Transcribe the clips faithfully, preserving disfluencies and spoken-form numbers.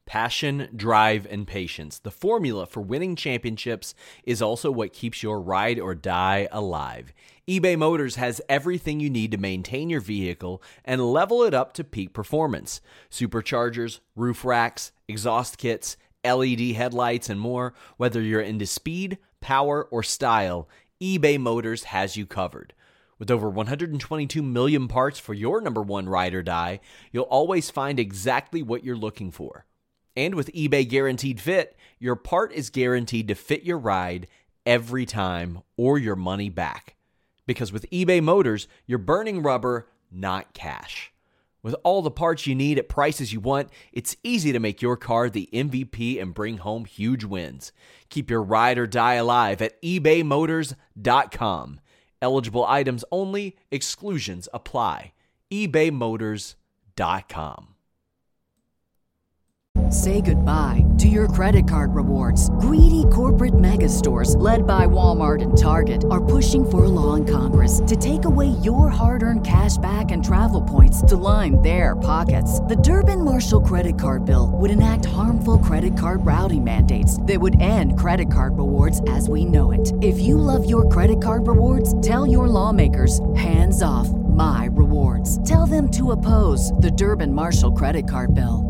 Passion, drive, and patience. The formula for winning championships is also what keeps your ride or die alive. eBay Motors has everything you need to maintain your vehicle and level it up to peak performance. Superchargers, roof racks, exhaust kits, L E D headlights, and more. Whether you're into speed, power, or style, eBay Motors has you covered. With over one hundred twenty-two million parts for your number one ride or die, you'll always find exactly what you're looking for. And with eBay Guaranteed Fit, your part is guaranteed to fit your ride every time or your money back. Because with eBay Motors, you're burning rubber, not cash. With all the parts you need at prices you want, it's easy to make your car the M V P and bring home huge wins. Keep your ride or die alive at ebay motors dot com. Eligible items only, exclusions apply. ebay motors dot com. Say goodbye to your credit card rewards. Greedy corporate mega stores, led by Walmart and Target, are pushing for a law in Congress to take away your hard-earned cash back and travel points to line their pockets. The Durbin-Marshall credit card bill would enact harmful credit card routing mandates that would end credit card rewards as we know it. If you love your credit card rewards, tell your lawmakers, hands off my rewards. Tell them to oppose the Durbin-Marshall credit card bill.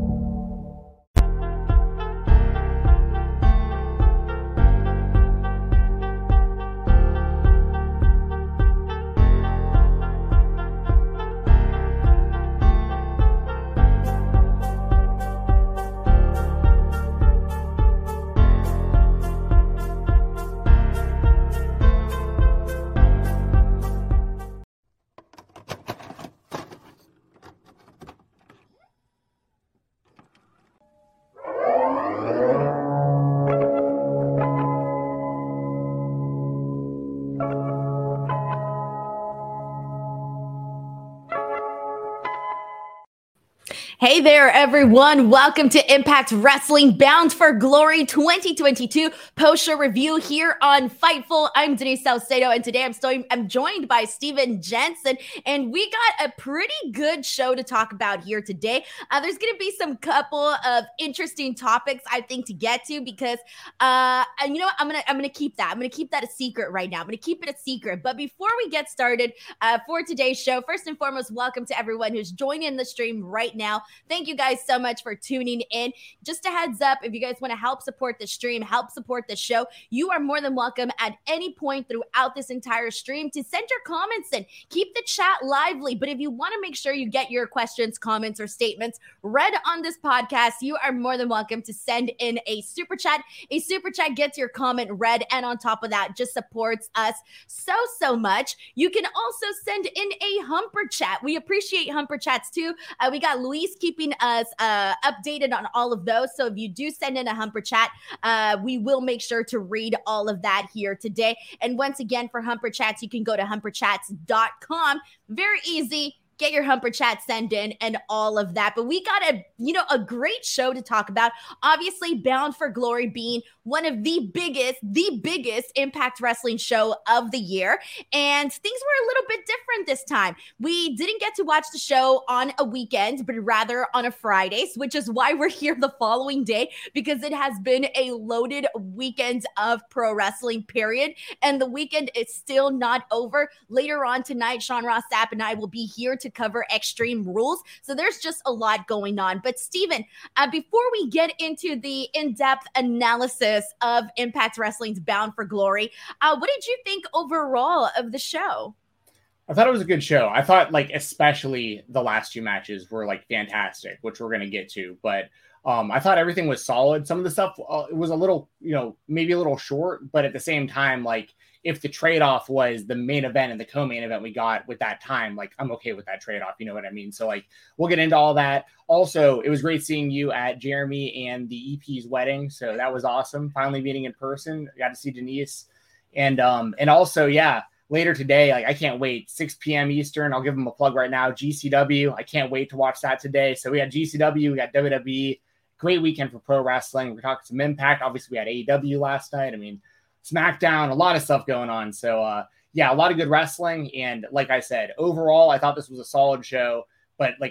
Hey there, everyone. Welcome to Impact Wrestling Bound for Glory twenty twenty-two post-show review here on Fightful. I'm Denise Salcedo, and today I'm, still, I'm joined by Steven Jensen, and we got a pretty good show to talk about here today. Uh, there's going to be some couple of interesting topics, I think, to get to because, uh, and you know what? I'm going to I'm gonna keep that. I'm going to keep that a secret right now. I'm going to keep it a secret. But before we get started uh, for today's show, first and foremost, welcome to everyone who's joining the stream right now. Thank you guys so much for tuning in. Just a heads up, if you guys want to help support the stream, help support the show, you are more than welcome at any point throughout this entire stream to send your comments in. Keep the chat lively, but if you want to make sure you get your questions, comments, or statements read on this podcast, you are more than welcome to send in a super chat. A super chat gets your comment read, and on top of that, just supports us so, so much. You can also send in a Humper chat. We appreciate Humper chats too. Uh, we got Luis keeping us uh, updated on all of those. So if you do send in a Humper chat, uh, we will make sure to read all of that here today. And once again, for Humper chats, you can go to humper chats dot com. Very easy. Get your Humper chat send in and all of that. But we got a, you know, a great show to talk about. Obviously, Bound for Glory being one of the biggest, the biggest Impact Wrestling show of the year. And things were a little bit different this time. We didn't get to watch the show on a weekend, but rather on a Friday, which is why we're here the following day, because it has been a loaded weekend of pro wrestling, period. And the weekend is still not over. Later on tonight, Sean Ross Sapp and I will be here to to cover Extreme Rules. So there's just a lot going on. But Steven, uh, before we get into the in-depth analysis of Impact Wrestling's Bound for Glory, uh, what did you think overall of the show? I thought it was a good show. I thought, like, especially the last two matches were, like, fantastic, which we're going to get to. But um, I thought everything was solid. Some of the stuff, uh, it was a little, you know, maybe a little short, but at the same time, like, if the trade-off was the main event and the co-main event we got with that time, like, I'm okay with that trade-off. You know what I mean? So, like, we'll get into all that. Also, it was great seeing you at Jeremy and the E P's wedding. So that was awesome. Finally meeting in person. I got to see Denise. And, um, and also, yeah, later today, like, I can't wait. six p.m. Eastern. I'll give them a plug right now. G C W. I can't wait to watch that today. So we got G C W. We got W W E. Great weekend for pro wrestling. We're talking some Impact. Obviously, we had A E W last night. I mean, SmackDown, a lot of stuff going on. So, uh, yeah, a lot of good wrestling. And like I said, overall, I thought this was a solid show. But, like,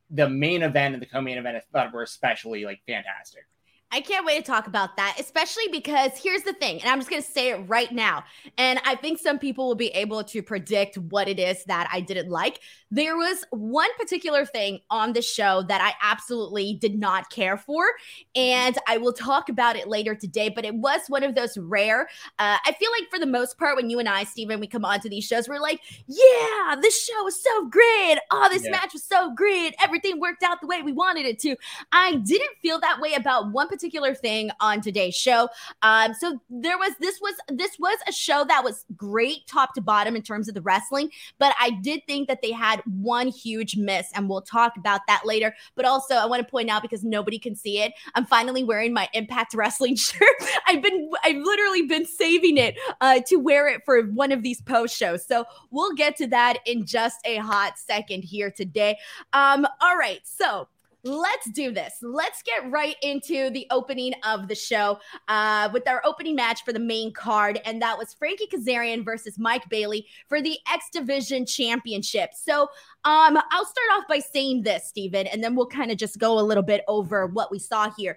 the main event and the co-main event, I thought were especially like fantastic. I can't wait to talk about that, especially because here's the thing, and I'm just going to say it right now. And I think some people will be able to predict what it is that I didn't like. There was one particular thing on the show that I absolutely did not care for, and I will talk about it later today, but it was one of those rare. Uh, I feel like for the most part, when you and I, Steven, we come onto these shows, we're like, yeah, this show was so great. Oh, this yeah. match was so great. Everything worked out the way we wanted it to. I didn't feel that way about one particular particular thing on today's show. Um, so there was, this was, this was a show that was great top to bottom in terms of the wrestling, but I did think that they had one huge miss, and we'll talk about that later. But also I want to point out, because nobody can see it, I'm finally wearing my Impact Wrestling shirt. I've been, I've literally been saving it uh, to wear it for one of these post shows. So we'll get to that in just a hot second here today. Um, all right. So let's do this. Let's get right into the opening of the show uh, with our opening match for the main card. And that was Frankie Kazarian versus Mike Bailey for the X Division Championship. So um, I'll start off by saying this, Steven, and then we'll kind of just go a little bit over what we saw here.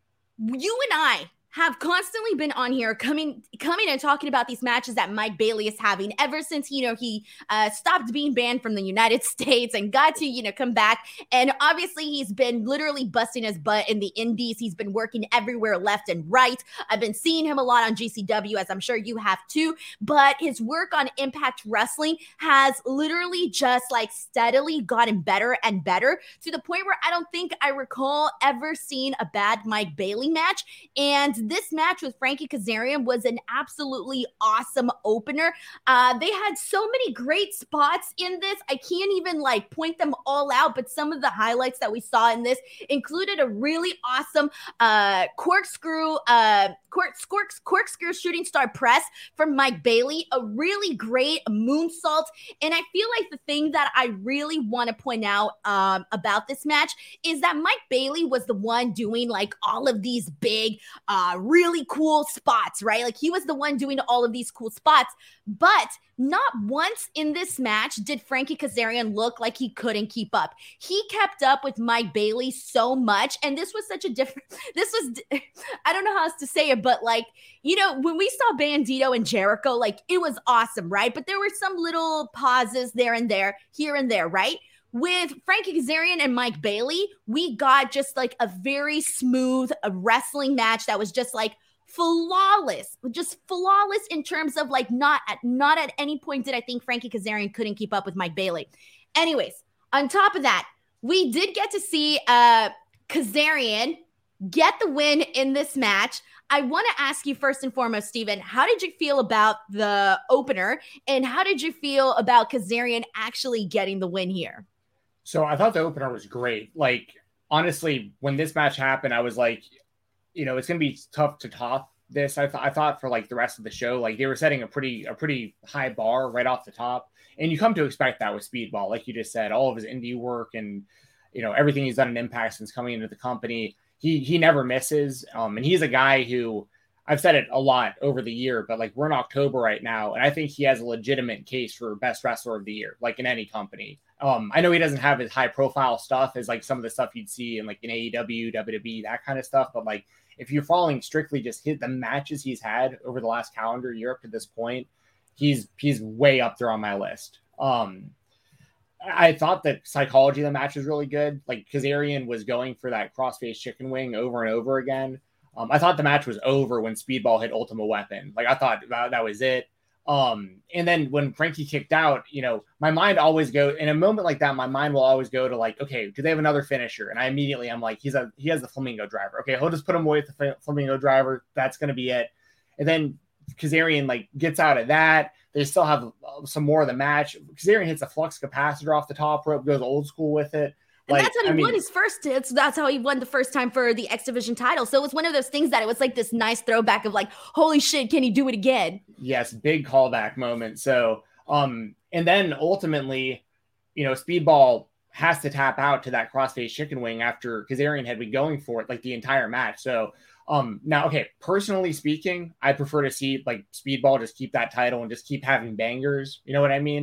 You and I have constantly been on here coming coming and talking about these matches that Mike Bailey is having ever since, you know, he uh, stopped being banned from the United States and got to, you know, come back. And obviously he's been literally busting his butt in the indies. He's been working everywhere left and right. I've been seeing him a lot on G C W, as I'm sure you have too. But his work on Impact Wrestling has literally just like steadily gotten better and better, to the point where I don't think I recall ever seeing a bad Mike Bailey match. And this match with Frankie Kazarian was an absolutely awesome opener. Uh, they had so many great spots in this. I can't even like point them all out, but some of the highlights that we saw in this included a really awesome uh, corkscrew, uh, cork, cork, corkscrew shooting star press from Mike Bailey, a really great moonsault. And I feel like the thing that I really want to point out um, about this match is that Mike Bailey was the one doing like all of these big, uh, really cool spots, right? Like he was the one doing all of these cool spots, but not once in this match did Frankie Kazarian look like he couldn't keep up. He kept up with Mike Bailey so much, and this was such a different, this was, I don't know how else to say it, but like, you know, when we saw Bandito and Jericho, like it was awesome, right? But there were some little pauses there and there, here and there, right? With Frankie Kazarian and Mike Bailey, we got just like a very smooth a wrestling match that was just like flawless, just flawless in terms of like not at not at any point did I think Frankie Kazarian couldn't keep up with Mike Bailey. Anyways, on top of that, we did get to see uh, Kazarian get the win in this match. I want to ask you first and foremost, Steven, how did you feel about the opener, and how did you feel about Kazarian actually getting the win here? So I thought the opener was great. Like, honestly, when this match happened, I was like, you know, it's going to be tough to top this. I, th- I thought for like the rest of the show, like they were setting a pretty, a pretty high bar right off the top. And you come to expect that with Speedball, like you just said, all of his indie work and, you know, everything he's done in Impact since coming into the company. He, he never misses. Um, and he's a guy who, I've said it a lot over the year, but like we're in October right now, and I think he has a legitimate case for best wrestler of the year, like in any company. Um, I know he doesn't have as high profile stuff as like some of the stuff you'd see in like in A E W, W W E, that kind of stuff. But like if you're following strictly just hit the matches he's had over the last calendar year up to this point, he's he's way up there on my list. Um, I thought that psychology of the match was really good. Like Kazarian was going for that crossface chicken wing over and over again. Um, I thought the match was over when Speedball hit Ultimate Weapon. Like I thought that, that was it. Um, and then when Frankie kicked out, you know, my mind always go in a moment like that. My mind will always go to like, okay, do they have another finisher? And I immediately, I'm like, he's a, he has the flamingo driver. Okay. He'll just put him away with the flamingo driver. That's going to be it. And then Kazarian like gets out of that. They still have some more of the match. Kazarian hits a flux capacitor off the top rope, goes old school with it. And like, that's how he I mean, won his first hits. That's how he won the first time for the X Division title. So it was one of those things that it was like this nice throwback of like, holy shit, can he do it again? Yes, big callback moment. So, um, and then ultimately, you know, Speedball has to tap out to that crossface chicken wing after Kazarian had been going for it like the entire match. So, um, now, okay, personally speaking, I prefer to see like Speedball just keep that title and just keep having bangers. You know what I mean?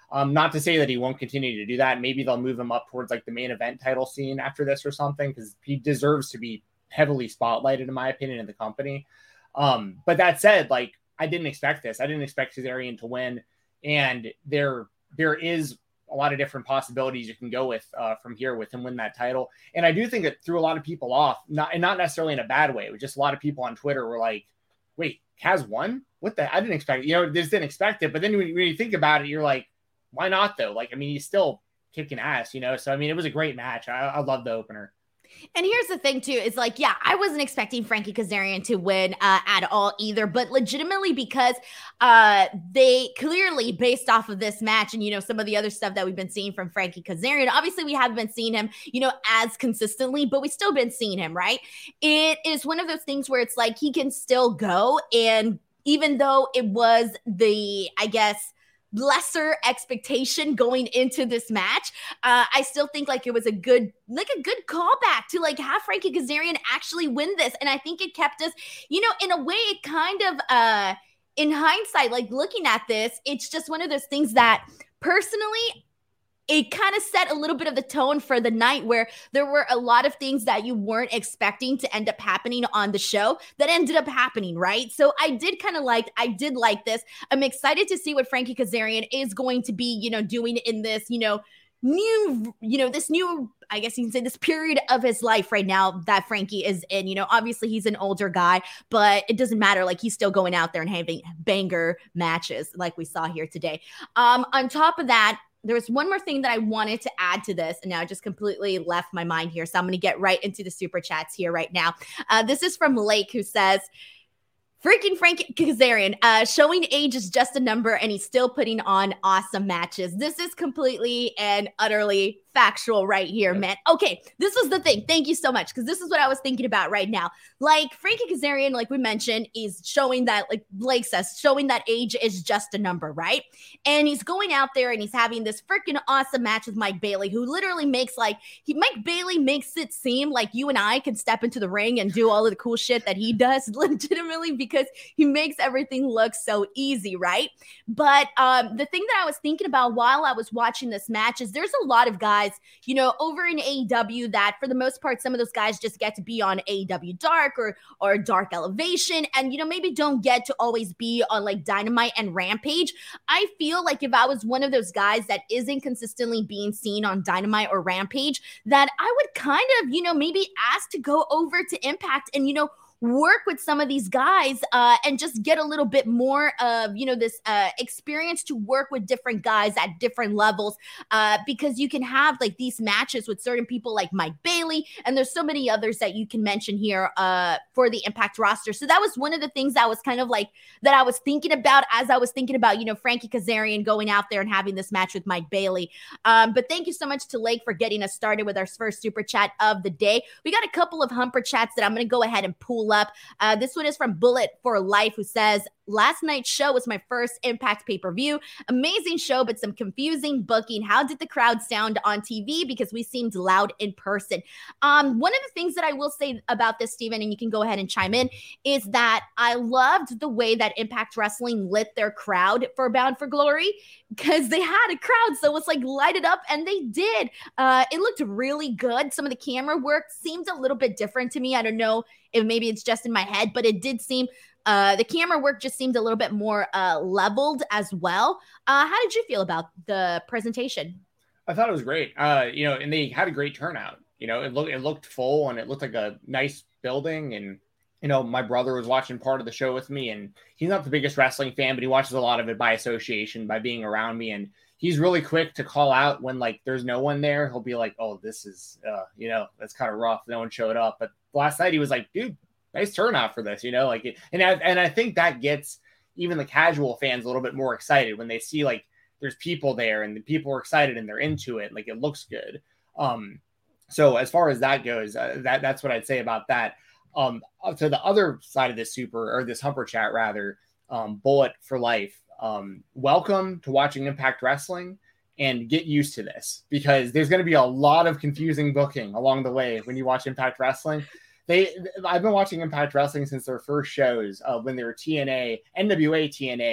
Um, not to say that he won't continue to do that. Maybe they'll move him up towards like the main event title scene after this or something, because he deserves to be heavily spotlighted, in my opinion, in the company. Um, but that said, like, I didn't expect this. I didn't expect Kazarian to win. And there, there is a lot of different possibilities you can go with uh, from here with him win that title. And I do think it threw a lot of people off, not, and not necessarily in a bad way. It was just a lot of people on Twitter were like, wait, Kaz won? What the, I didn't expect it. You know, just didn't expect it. But then when, when you think about it, you're like, why not though? Like, I mean, he's still kicking ass, you know? So, I mean, it was a great match. I, I love the opener. And here's the thing too, is like, yeah, I wasn't expecting Frankie Kazarian to win uh, at all either, but legitimately because uh, they clearly, based off of this match and, you know, some of the other stuff that we've been seeing from Frankie Kazarian, obviously we haven't been seeing him, you know, as consistently, but we still been seeing him, right? It is one of those things where it's like, he can still go. And even though it was the, I guess, lesser expectation going into this match, uh, I still think like it was a good, like a good callback to like have Frankie Kazarian actually win this. And I think it kept us, you know, in a way it kind of, uh, in hindsight, like looking at this, it's just one of those things that personally, it kind of set a little bit of the tone for the night where there were a lot of things that you weren't expecting to end up happening on the show that ended up happening, right? So I did kind of like, I did like this. I'm excited to see what Frankie Kazarian is going to be, you know, doing in this, you know, new, you know, this new, I guess you can say this period of his life right now that Frankie is in. You know, obviously he's an older guy, but it doesn't matter. Like he's still going out there and having banger matches like we saw here today. Um, on top of that, there was one more thing that I wanted to add to this, and now I just completely left my mind here. So I'm going to get right into the super chats here right now. Uh, this is from Lake, who says, freaking Frankie Kazarian, uh, showing age is just a number, and he's still putting on awesome matches. This is completely and utterly factual right here, man. Okay, this was the thing. Thank you so much, because this is what I was thinking about right now. Like, Frankie Kazarian, like we mentioned, is showing that, like Blake says, showing that age is just a number, right? And he's going out there and he's having this freaking awesome match with Mike Bailey, who literally makes, like, he Mike Bailey makes it seem like you and I can step into the ring and do all of the cool shit that he does legitimately, because he makes everything look so easy, right? But um, the thing that I was thinking about while I was watching this match is there's a lot of guys, you know, over in A E W that for the most part, some of those guys just get to be on A E W Dark or, or Dark Elevation, and, you know, maybe don't get to always be on like Dynamite and Rampage. I feel like if I was one of those guys that isn't consistently being seen on Dynamite or Rampage, that I would kind of, you know, maybe ask to go over to Impact and, you know, work with some of these guys uh, and just get a little bit more of, you know, this uh, experience to work with different guys at different levels, uh, because you can have like these matches with certain people like Mike Bailey, and there's so many others that you can mention here uh, for the Impact roster. So that was one of the things that was kind of like that I was thinking about as I was thinking about, you know, Frankie Kazarian going out there and having this match with Mike Bailey. Um, but thank you so much to Lake for getting us started with our first super chat of the day. We got a couple of humper chats that I'm going to go ahead and pull up. Uh, this one is from Bullet for Life, who says, last night's show was my first Impact pay-per-view. Amazing show, but some confusing booking. How did the crowd sound on T V? Because we seemed loud in person. Um, one of the things that I will say about this, Steven, and you can go ahead and chime in, is that I loved the way that Impact Wrestling lit their crowd for Bound for Glory, because they had a crowd, so it's like light it up, and they did. Uh, it looked really good. Some of the camera work seemed a little bit different to me. I don't know if maybe it's just in my head, but it did seem Uh, the camera work just seemed a little bit more uh, leveled as well. Uh, how did you feel about the presentation? I thought it was great. Uh, you know, and they had a great turnout. You know, it looked it looked full, and it looked like a nice building. And you know, my brother was watching part of the show with me, and he's not the biggest wrestling fan, but he watches a lot of it by association, by being around me. And he's really quick to call out when like there's no one there. He'll be like, "Oh, this is, uh, you know, that's kind of rough. No one showed up." But last night he was like, "Dude, nice turnout for this," you know, like it, and I, and I think that gets even the casual fans a little bit more excited when they see like there's people there and the people are excited and they're into it. Like it looks good. Um, so as far as that goes, uh, that that's what I'd say about that. Um, to the other side of this super or this humper chat rather, um, Bullet for Life. Um, welcome to watching Impact Wrestling, and get used to this, because there's going to be a lot of confusing booking along the way when you watch Impact Wrestling. They, I've been watching Impact Wrestling since their first shows uh, when they were T N A, N W A T N A,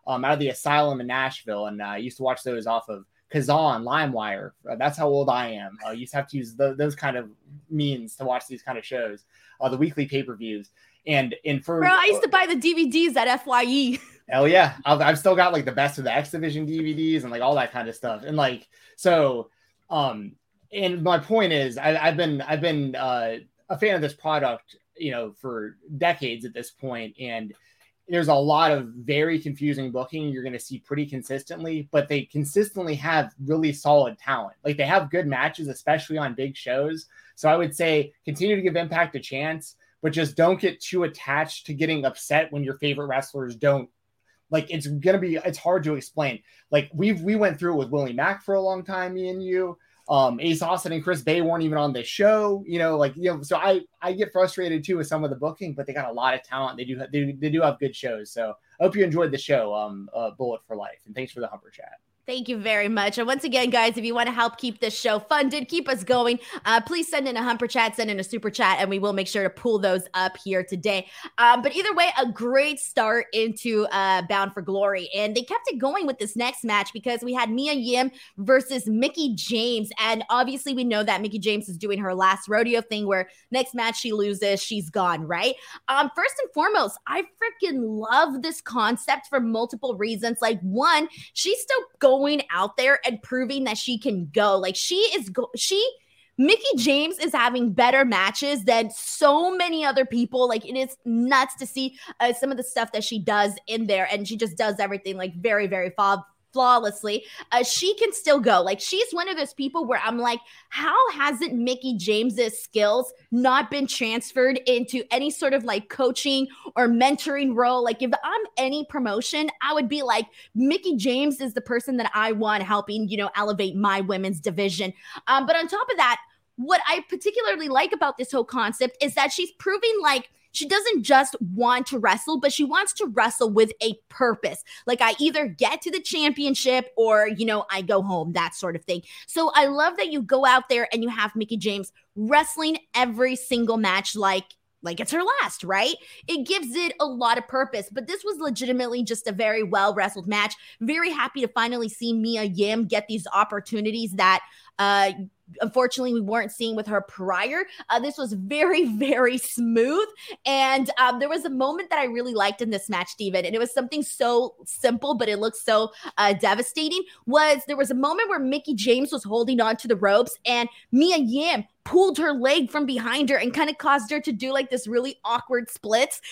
um, out of the Asylum in Nashville. And uh, I used to watch those off of Kazan, LimeWire. Uh, that's how old I am. I uh, used to have to use the, those kind of means to watch these kind of shows, uh, the weekly pay-per-views. And, and for, Bro, I used to buy the D V Ds at F Y E. Hell yeah. I've, I've still got like the Best of the X Division D V Ds and like all that kind of stuff. And like, so, um, and my point is I, I've been, I've been uh, a fan of this product, you know, for decades at this point. And there's a lot of very confusing booking you're going to see pretty consistently, but they consistently have really solid talent. Like they have good matches, especially on big shows. So I would say continue to give Impact a chance, but just don't get too attached to getting upset when your favorite wrestlers don't. Like, it's going to be, it's hard to explain. Like, we've, we went through it with Willie Mack for a long time, me and you. Um, Ace Austin and Chris Bay weren't even on this show, you know, like, you know, so I, I get frustrated too with some of the booking, but they got a lot of talent. They do, they, they do have good shows. So I hope you enjoyed the show, um, uh, Bullet for Life. And thanks for the Humper Chat. Thank you very much. And once again, guys, if you want to help keep this show funded, keep us going, uh, please send in a Humper Chat, send in a Super Chat, and we will make sure to pull those up here today. Um, but either way, a great start into uh, Bound for Glory. And they kept it going with this next match because we had Mia Yim versus Mickie James. And obviously, we know that Mickie James is doing her last rodeo thing where next match she loses, she's gone, right? Um, first and foremost, I freaking love this concept for multiple reasons. Like, one, she's still going going out there and proving that she can go. Like she is, go- she, Mickie James is having better matches than so many other people. Like it is nuts to see uh, some of the stuff that she does in there. And she just does everything like very, very flaw- flawlessly. Uh, she can still go. Like she's one of those people where I'm like, how hasn't Mickie James's skills not been transferred into any sort of like coaching or mentoring role? Like if I'm any promotion, I would be like, Mickie James is the person that I want helping, you know, elevate my women's division. Um, but on top of that, what I particularly like about this whole concept is that she's proving like she doesn't just want to wrestle, but she wants to wrestle with a purpose. Like I either get to the championship or, you know, I go home, that sort of thing. So I love that you go out there and you have Mickie James wrestling every single match like like it's her last, right? It gives it a lot of purpose, but this was legitimately just a very well wrestled match. Very happy to finally see Mia Yim get these opportunities that uh, unfortunately we weren't seeing with her prior. Uh, this was very, very smooth. And um, there was a moment that I really liked in this match, Steven, and it was something so simple, but it looked so uh, devastating, was there was a moment where Mickie James was holding on to the ropes and Mia Yim pulled her leg from behind her and kind of caused her to do like this really awkward splits.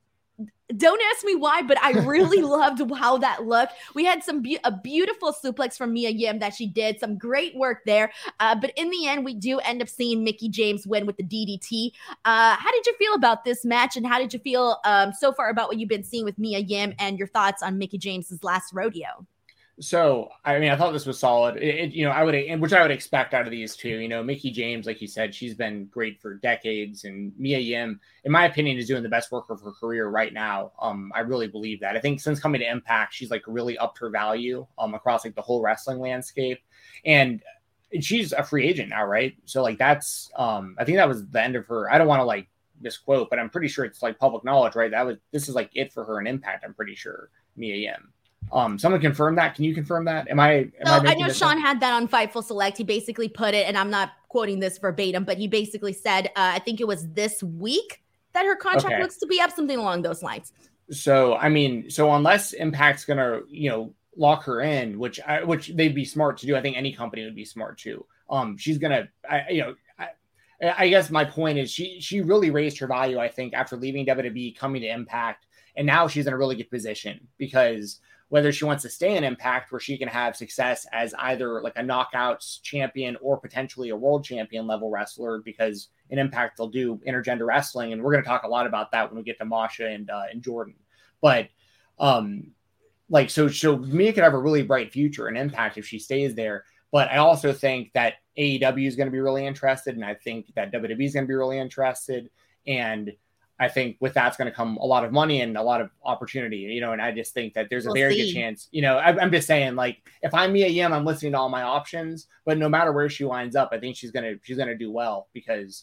Don't ask me why, but I really loved how that looked. We had some be- a beautiful suplex from Mia Yim that she did, some great work there. Uh, but in the end, we do end up seeing Mickie James win with the D D T. Uh, how did you feel about this match, and how did you feel um, so far about what you've been seeing with Mia Yim and your thoughts on Mickie James's last rodeo? So, I mean, I thought this was solid. It, it, you know, I would, which I would expect out of these two. You know, Mickie James, like you said, she's been great for decades, and Mia Yim, in my opinion, is doing the best work of her career right now. Um, I really believe that. I think since coming to Impact, she's like really upped her value um across like the whole wrestling landscape, and she's a free agent now, right? So, like that's, um, I think that was the end of her. I don't want to like misquote, but I'm pretty sure it's like public knowledge, right? That was this is like it for her in Impact. I'm pretty sure, Mia Yim. Um, someone confirm that. Can you confirm that? Am I? Am so I, I know Sean up? had that on Fightful Select. He basically put it, and I'm not quoting this verbatim, but he basically said, uh, I think it was this week that her contract okay. looks to be up, something along those lines. So, I mean, so unless Impact's gonna, you know, lock her in, which I, which they'd be smart to do. I think any company would be smart to. Um, she's gonna, I, you know. I, I guess my point is she she really raised her value, I think, after leaving W W E, coming to Impact, and now she's in a really good position because whether she wants to stay in Impact where she can have success as either like a knockouts champion or potentially a world champion level wrestler, because in Impact they'll do intergender wrestling, and we're going to talk a lot about that when we get to Masha and uh, and Jordan. But um, like so, so Mia could have a really bright future in Impact if she stays there. But I also think that A E W is going to be really interested, and I think that W W E is going to be really interested, and I think with that's going to come a lot of money and a lot of opportunity, you know, and I just think that there's a we'll very see. good chance, you know, I, I'm just saying, like, if I'm Mia Yim, I'm listening to all my options, but no matter where she winds up, I think she's going to, she's going to do well because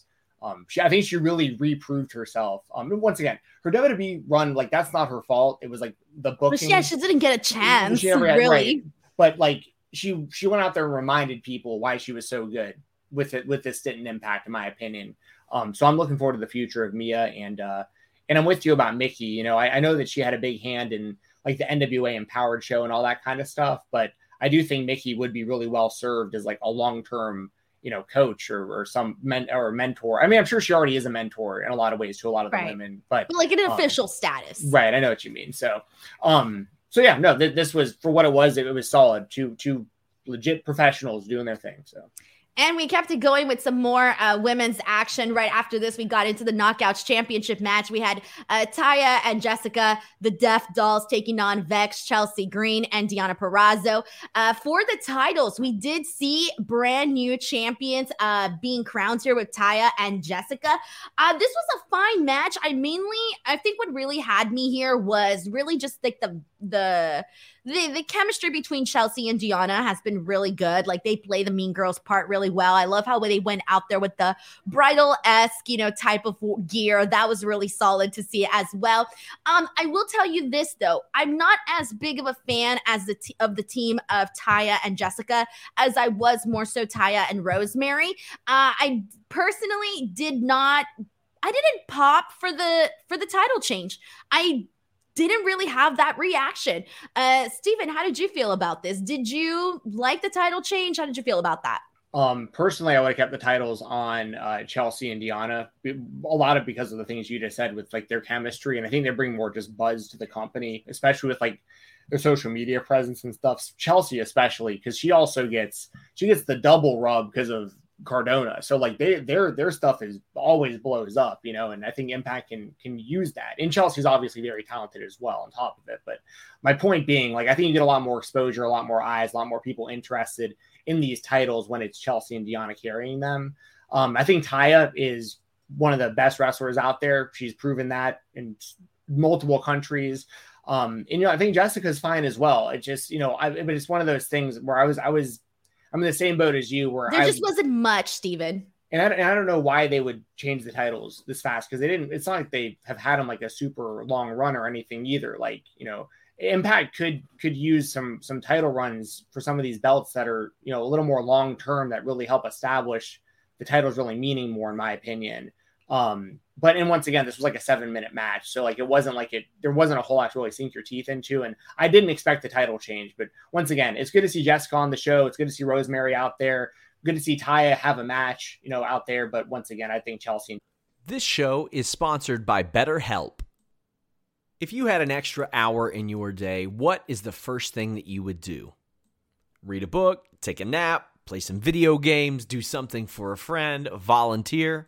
Um, she, I think she really reproved herself. Um, and once again, her W W E run, like that's not her fault. It was like the booking. But yeah, she didn't get a chance, she never had, really. Right. But like she she went out there and reminded people why she was so good with it with this stint and Impact, in my opinion. Um, so I'm looking forward to the future of Mia, and uh, and I'm with you about Mickie. You know, I, I know that she had a big hand in like the N W A Empowered show and all that kind of stuff, but I do think Mickie would be really well served as like a long term, you know, coach or, or some men or mentor. I mean, I'm sure she already is a mentor in a lot of ways to a lot of the right. women, but, but like an um, official status. Right. I know what you mean. So, um, so yeah, no, th- this was for what it was. It, it was solid. Two, two legit professionals doing their thing. So. And we kept it going with some more uh, women's action. Right after this, we got into the Knockouts Championship match. We had uh, Taya and Jessica, the Death Dolls, taking on Vex, Chelsea Green, and Deonna Purrazzo. Uh, for the titles, we did see brand new champions uh, being crowned here with Taya and Jessica. Uh, this was a fine match. I mainly, I think what really had me here was really just like the the The, the chemistry between Chelsea and Deonna has been really good. Like they play the Mean Girls part really well. I love how they went out there with the bridal-esque, you know, type of gear. That was really solid to see as well. Um, I will tell you this though, I'm not as big of a fan as the t- of the team of Taya and Jessica as I was more so Taya and Rosemary. Uh, I personally did not. I didn't pop for the for the title change. I didn't really have that reaction. Uh, Steven, how did you feel about this? Did you like the title change? How did you feel about that? Um, personally, I would have kept the titles on uh, Chelsea and Deonna, a lot of because of the things you just said with like their chemistry. And I think they bring more just buzz to the company, especially with like their social media presence and stuff. Chelsea, especially, because she also gets, she gets the double rub because of Cardona. So like they their their stuff is always blows up, you know, and I think Impact can can use that. And Chelsea's obviously very talented as well on top of it. But my point being, like, I think you get a lot more exposure, a lot more eyes, a lot more people interested in these titles when it's Chelsea and Deonna carrying them. Um, I think Taya is one of the best wrestlers out there. She's proven that in multiple countries. Um, and you know, I think Jessica's fine as well. It just, you know, I, but it's one of those things where I was I was I'm in the same boat as you where there I, just wasn't much, Steven. And I, and I don't know why they would change the titles this fast, because they didn't. It's not like they have had them like a super long run or anything either. Like, you know, Impact could could use some some title runs for some of these belts that are, you know, a little more long term that really help establish the titles really meaning more, in my opinion. Um, but and once again, this was like a seven minute match, so like it wasn't like it. There wasn't a whole lot to really sink your teeth into, and I didn't expect the title change. But once again, it's good to see Jessica on the show. It's good to see Rosemary out there. Good to see Taya have a match, you know, out there. But once again, I think Chelsea. This show is sponsored by BetterHelp. If you had an extra hour in your day, what is the first thing that you would do? Read a book, take a nap, play some video games, do something for a friend, volunteer.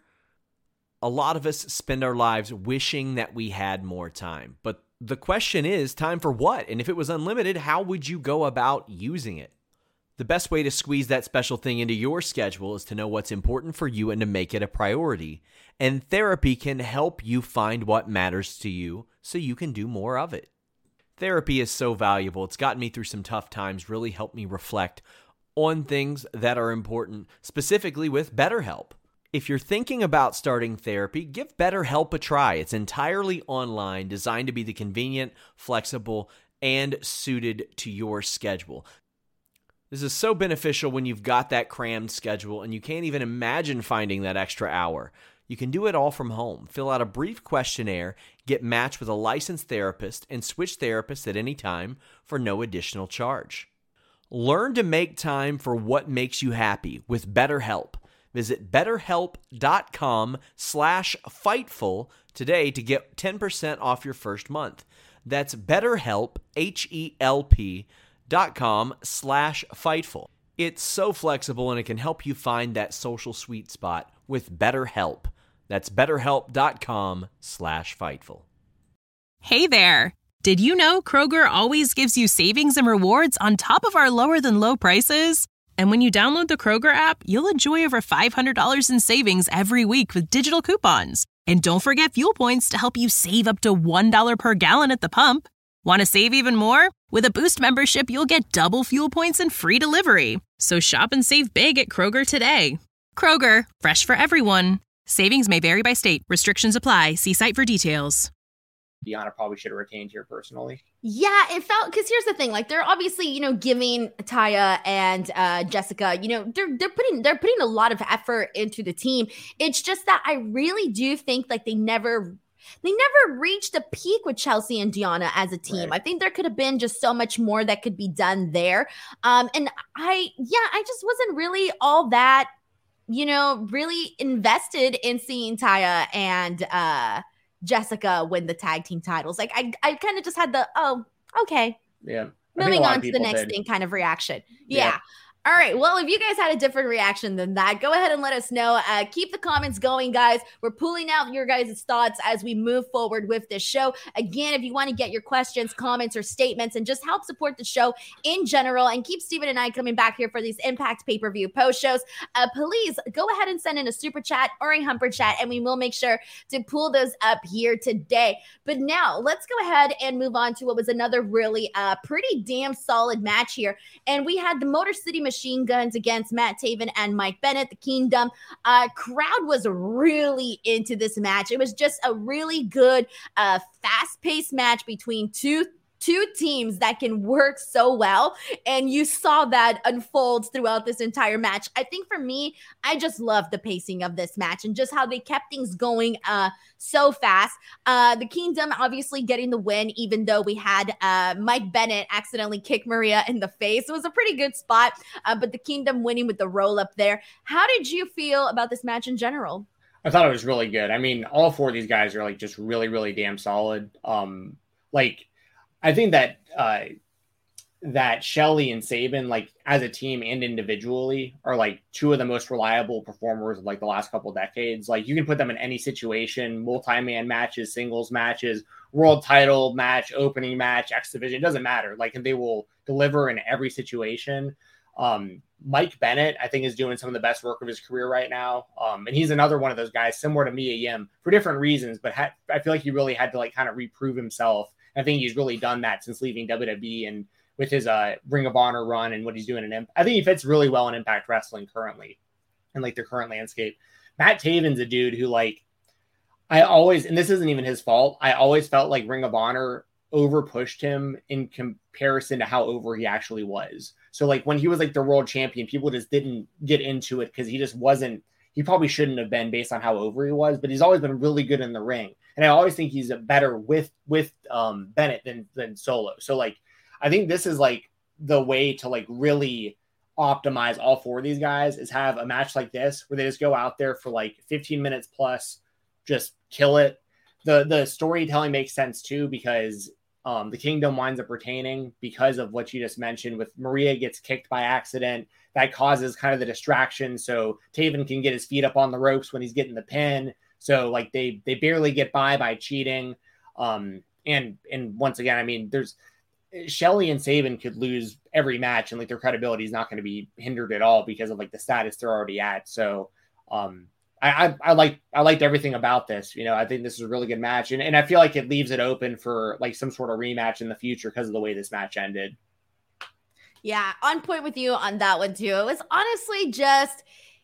A lot of us spend our lives wishing that we had more time. But the question is, time for what? And if it was unlimited, how would you go about using it? The best way to squeeze that special thing into your schedule is to know what's important for you and to make it a priority. And therapy can help you find what matters to you so you can do more of it. Therapy is so valuable. It's gotten me through some tough times, really helped me reflect on things that are important, specifically with BetterHelp. If you're thinking about starting therapy, give BetterHelp a try. It's entirely online, designed to be the convenient, flexible, and suited to your schedule. This is so beneficial when you've got that crammed schedule and you can't even imagine finding that extra hour. You can do it all from home. Fill out a brief questionnaire, get matched with a licensed therapist, and switch therapists at any time for no additional charge. Learn to make time for what makes you happy with BetterHelp. Visit betterhelp.com slash Fightful today to get ten percent off your first month. That's BetterHelp, H E L P, dot com slash Fightful. It's so flexible and it can help you find that social sweet spot with BetterHelp. That's betterhelp.com slash Fightful. Hey there. Did you know Kroger always gives you savings and rewards on top of our lower than low prices? And when you download the Kroger app, you'll enjoy over five hundred dollars in savings every week with digital coupons. And don't forget fuel points to help you save up to one dollar per gallon at the pump. Want to save even more? With a Boost membership, you'll get double fuel points and free delivery. So shop and save big at Kroger today. Kroger, fresh for everyone. Savings may vary by state. Restrictions apply. See site for details. Deonna probably should have retained here personally. Yeah, it felt, because here's the thing, like they're obviously, you know, giving Taya and uh, Jessica, you know, they're they're putting they're putting a lot of effort into the team. It's just that I really do think like they never they never reached a peak with Chelsea and Deonna as a team. Right. I think there could have been just so much more that could be done there. Um, and I, yeah, I just wasn't really all that, you know, really invested in seeing Taya and uh Jessica win the tag team titles. Like I, I kind of just had the, oh, okay. Yeah. Moving on to the next did. thing kind of reaction. Yeah. yeah. All right. Well, if you guys had a different reaction than that, go ahead and let us know. Uh, keep the comments going, guys. We're pulling out your guys' thoughts as we move forward with this show. Again, if you want to get your questions, comments, or statements and just help support the show in general and keep Steven and I coming back here for these Impact pay-per-view post shows, uh, please go ahead and send in a super chat or a humper chat, and we will make sure to pull those up here today. But now let's go ahead and move on to what was another really uh, pretty damn solid match here. And we had the Motor City Machine Machine Guns against Matt Taven and Mike Bennett, the Kingdom. Uh, crowd was really into this match. It was just a really good, uh, fast-paced match between two Two teams that can work so well, and you saw that unfold throughout this entire match. I think for me, I just love the pacing of this match and just how they kept things going uh, so fast. Uh, the Kingdom obviously getting the win, even though we had uh, Mike Bennett accidentally kick Maria in the face. It was a pretty good spot, uh, but the Kingdom winning with the roll up there. How did you feel about this match in general? I thought it was really good. I mean, all four of these guys are like just really, really damn solid. Um, like, I think that uh, that Shelley and Sabin, like as a team and individually, are like two of the most reliable performers of like the last couple of decades. Like you can put them in any situation, multi-man matches, singles matches, world title match, opening match, X Division. It doesn't matter. Like, and they will deliver in every situation. Um, Mike Bennett, I think, is doing some of the best work of his career right now. Um, and he's another one of those guys similar to Mia Yim for different reasons, but ha- I feel like he really had to like kind of reprove himself. I think he's really done that since leaving W W E and with his uh, Ring of Honor run and what he's doing in Impact. I think he fits really well in Impact Wrestling currently and like their current landscape. Matt Taven's a dude who like, I always, and this isn't even his fault, I always felt like Ring of Honor over pushed him in comparison to how over he actually was. So like when he was like the world champion, people just didn't get into it because he just wasn't, he probably shouldn't have been based on how over he was, but he's always been really good in the ring. And I always think he's better with, with um, Bennett than, than solo. So like, I think this is like the way to like really optimize all four of these guys is have a match like this where they just go out there for like fifteen minutes plus, just kill it. The, the storytelling makes sense too, because um, the Kingdom winds up retaining because of what you just mentioned with Maria gets kicked by accident. That causes kind of the distraction. So Taven can get his feet up on the ropes when he's getting the pin. So like they, they barely get by by cheating. Um, and, and once again, I mean, there's Shelley and Sabin could lose every match and like their credibility is not going to be hindered at all because of like the status they're already at. So um, I, I, I like, I liked everything about this. You know, I think this is a really good match and, and I feel like it leaves it open for like some sort of rematch in the future because of the way this match ended. Yeah. On point with you on that one too. It was honestly just,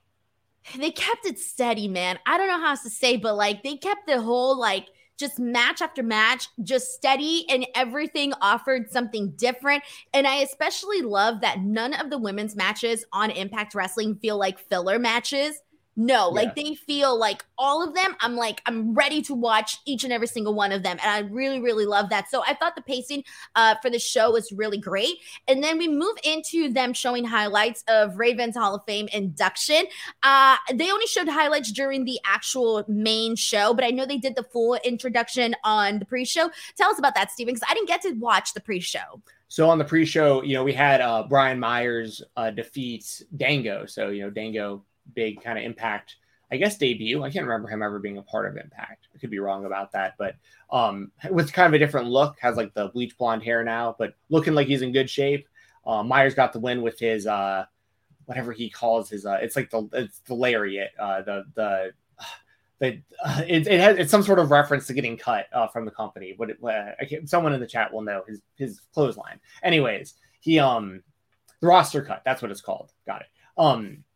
they kept it steady, man. I don't know how else to say, but like they kept the whole like just match after match just steady and everything offered something different. And I especially love that none of the women's matches on Impact Wrestling feel like filler matches. No, like yeah. They feel like all of them. I'm like, I'm ready to watch each and every single one of them. And I really, really love that. So I thought the pacing uh, for the show was really great. And then we move into them showing highlights of Raven's Hall of Fame induction. Uh, they only showed highlights during the actual main show, but I know they did the full introduction on the pre-show. Tell us about that, Steven, because I didn't get to watch the pre-show. So on the pre-show, you know, we had uh, Brian Myers uh, defeat Dango. So, you know, Dango, big kind of Impact, I guess, debut. I can't remember him ever being a part of Impact. I could be wrong about that, but um, with kind of a different look, has like the bleach blonde hair now, but looking like he's in good shape. Uh, Myers got the win with his, uh, whatever he calls his, uh, it's like the, it's the lariat, uh, the, the, the, uh, it, it has, it's some sort of reference to getting cut uh, from the company. What, it, uh, I can't, someone in the chat will know his, his clothesline. Anyways, he, um, the roster cut, that's what it's called. Got it. Um,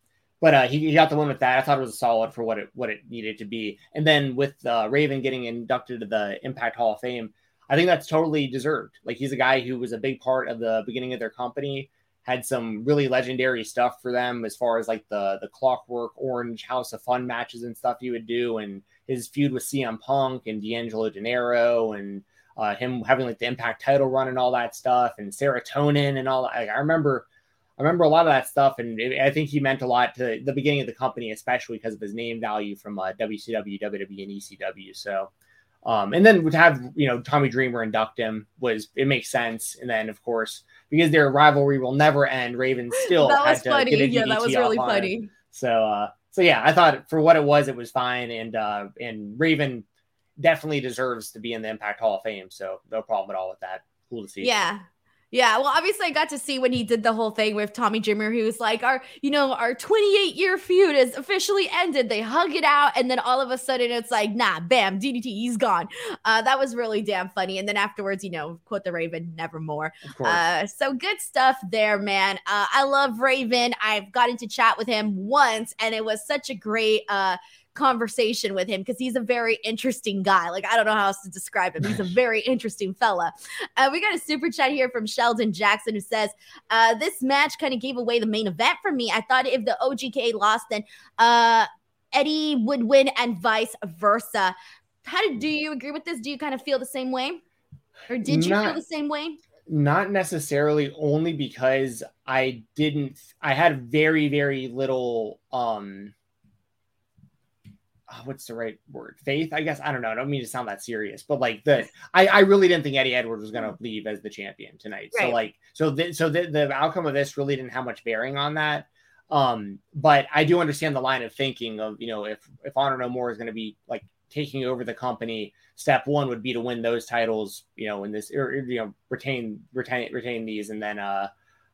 but uh, he, he got the win with that. I thought it was solid for what it what it needed to be. And then with uh, Raven getting inducted to the Impact Hall of Fame, I think that's totally deserved. Like, he's a guy who was a big part of the beginning of their company, had some really legendary stuff for them as far as like the the Clockwork Orange House of Fun matches and stuff he would do, and his feud with C M Punk and D'Angelo Dinero, and uh, him having like the Impact title run and all that stuff, and Serotonin and all that. Like, I remember. I remember a lot of that stuff, and it, I think he meant a lot to the beginning of the company, especially because of his name value from uh, W C W, W W E, and E C W. So, um, and then to have, you know, Tommy Dreamer induct him was, it makes sense. And then, of course, because their rivalry will never end, Raven still that was had to funny. get a Yeah, that was really funny. Him. So, uh, so yeah, I thought for what it was, it was fine, and uh, and Raven definitely deserves to be in the Impact Hall of Fame. So, no problem at all with that. Cool to see. Yeah. Yeah, well, obviously I got to see when he did the whole thing with Tommy Dreamer. He was like, our, you know, our twenty-eight year feud is officially ended. They hug it out. And then all of a sudden it's like, nah, bam, D D T, he's gone. Uh, that was really damn funny. And then afterwards, you know, quote the Raven, nevermore. Uh, so good stuff there, man. Uh, I love Raven. I've gotten to chat with him once, and it was such a great uh conversation with him because he's a very interesting guy. Like, I don't know how else to describe him. He's a very interesting fella. Uh, we got a super chat here from Sheldon Jackson who says, uh, this match kind of gave away the main event for me. I thought if the O G K lost, then uh, Eddie would win and vice versa. How did, do you agree with this? Do you kind of feel the same way? Or did you Not- feel the same way? Not necessarily, only because I didn't, I had very, very little, um, what's the right word? Faith, I guess. I don't know. I don't mean to sound that serious, but like the, I, I really didn't think Eddie Edwards was going to leave as the champion tonight. Right. So like, so the, so the, the outcome of this really didn't have much bearing on that. Um, but I do understand the line of thinking of, you know, if, if Honor No More is going to be like taking over the company, step one would be to win those titles, you know, in this, or, you know, retain, retain, retain these. And then, uh,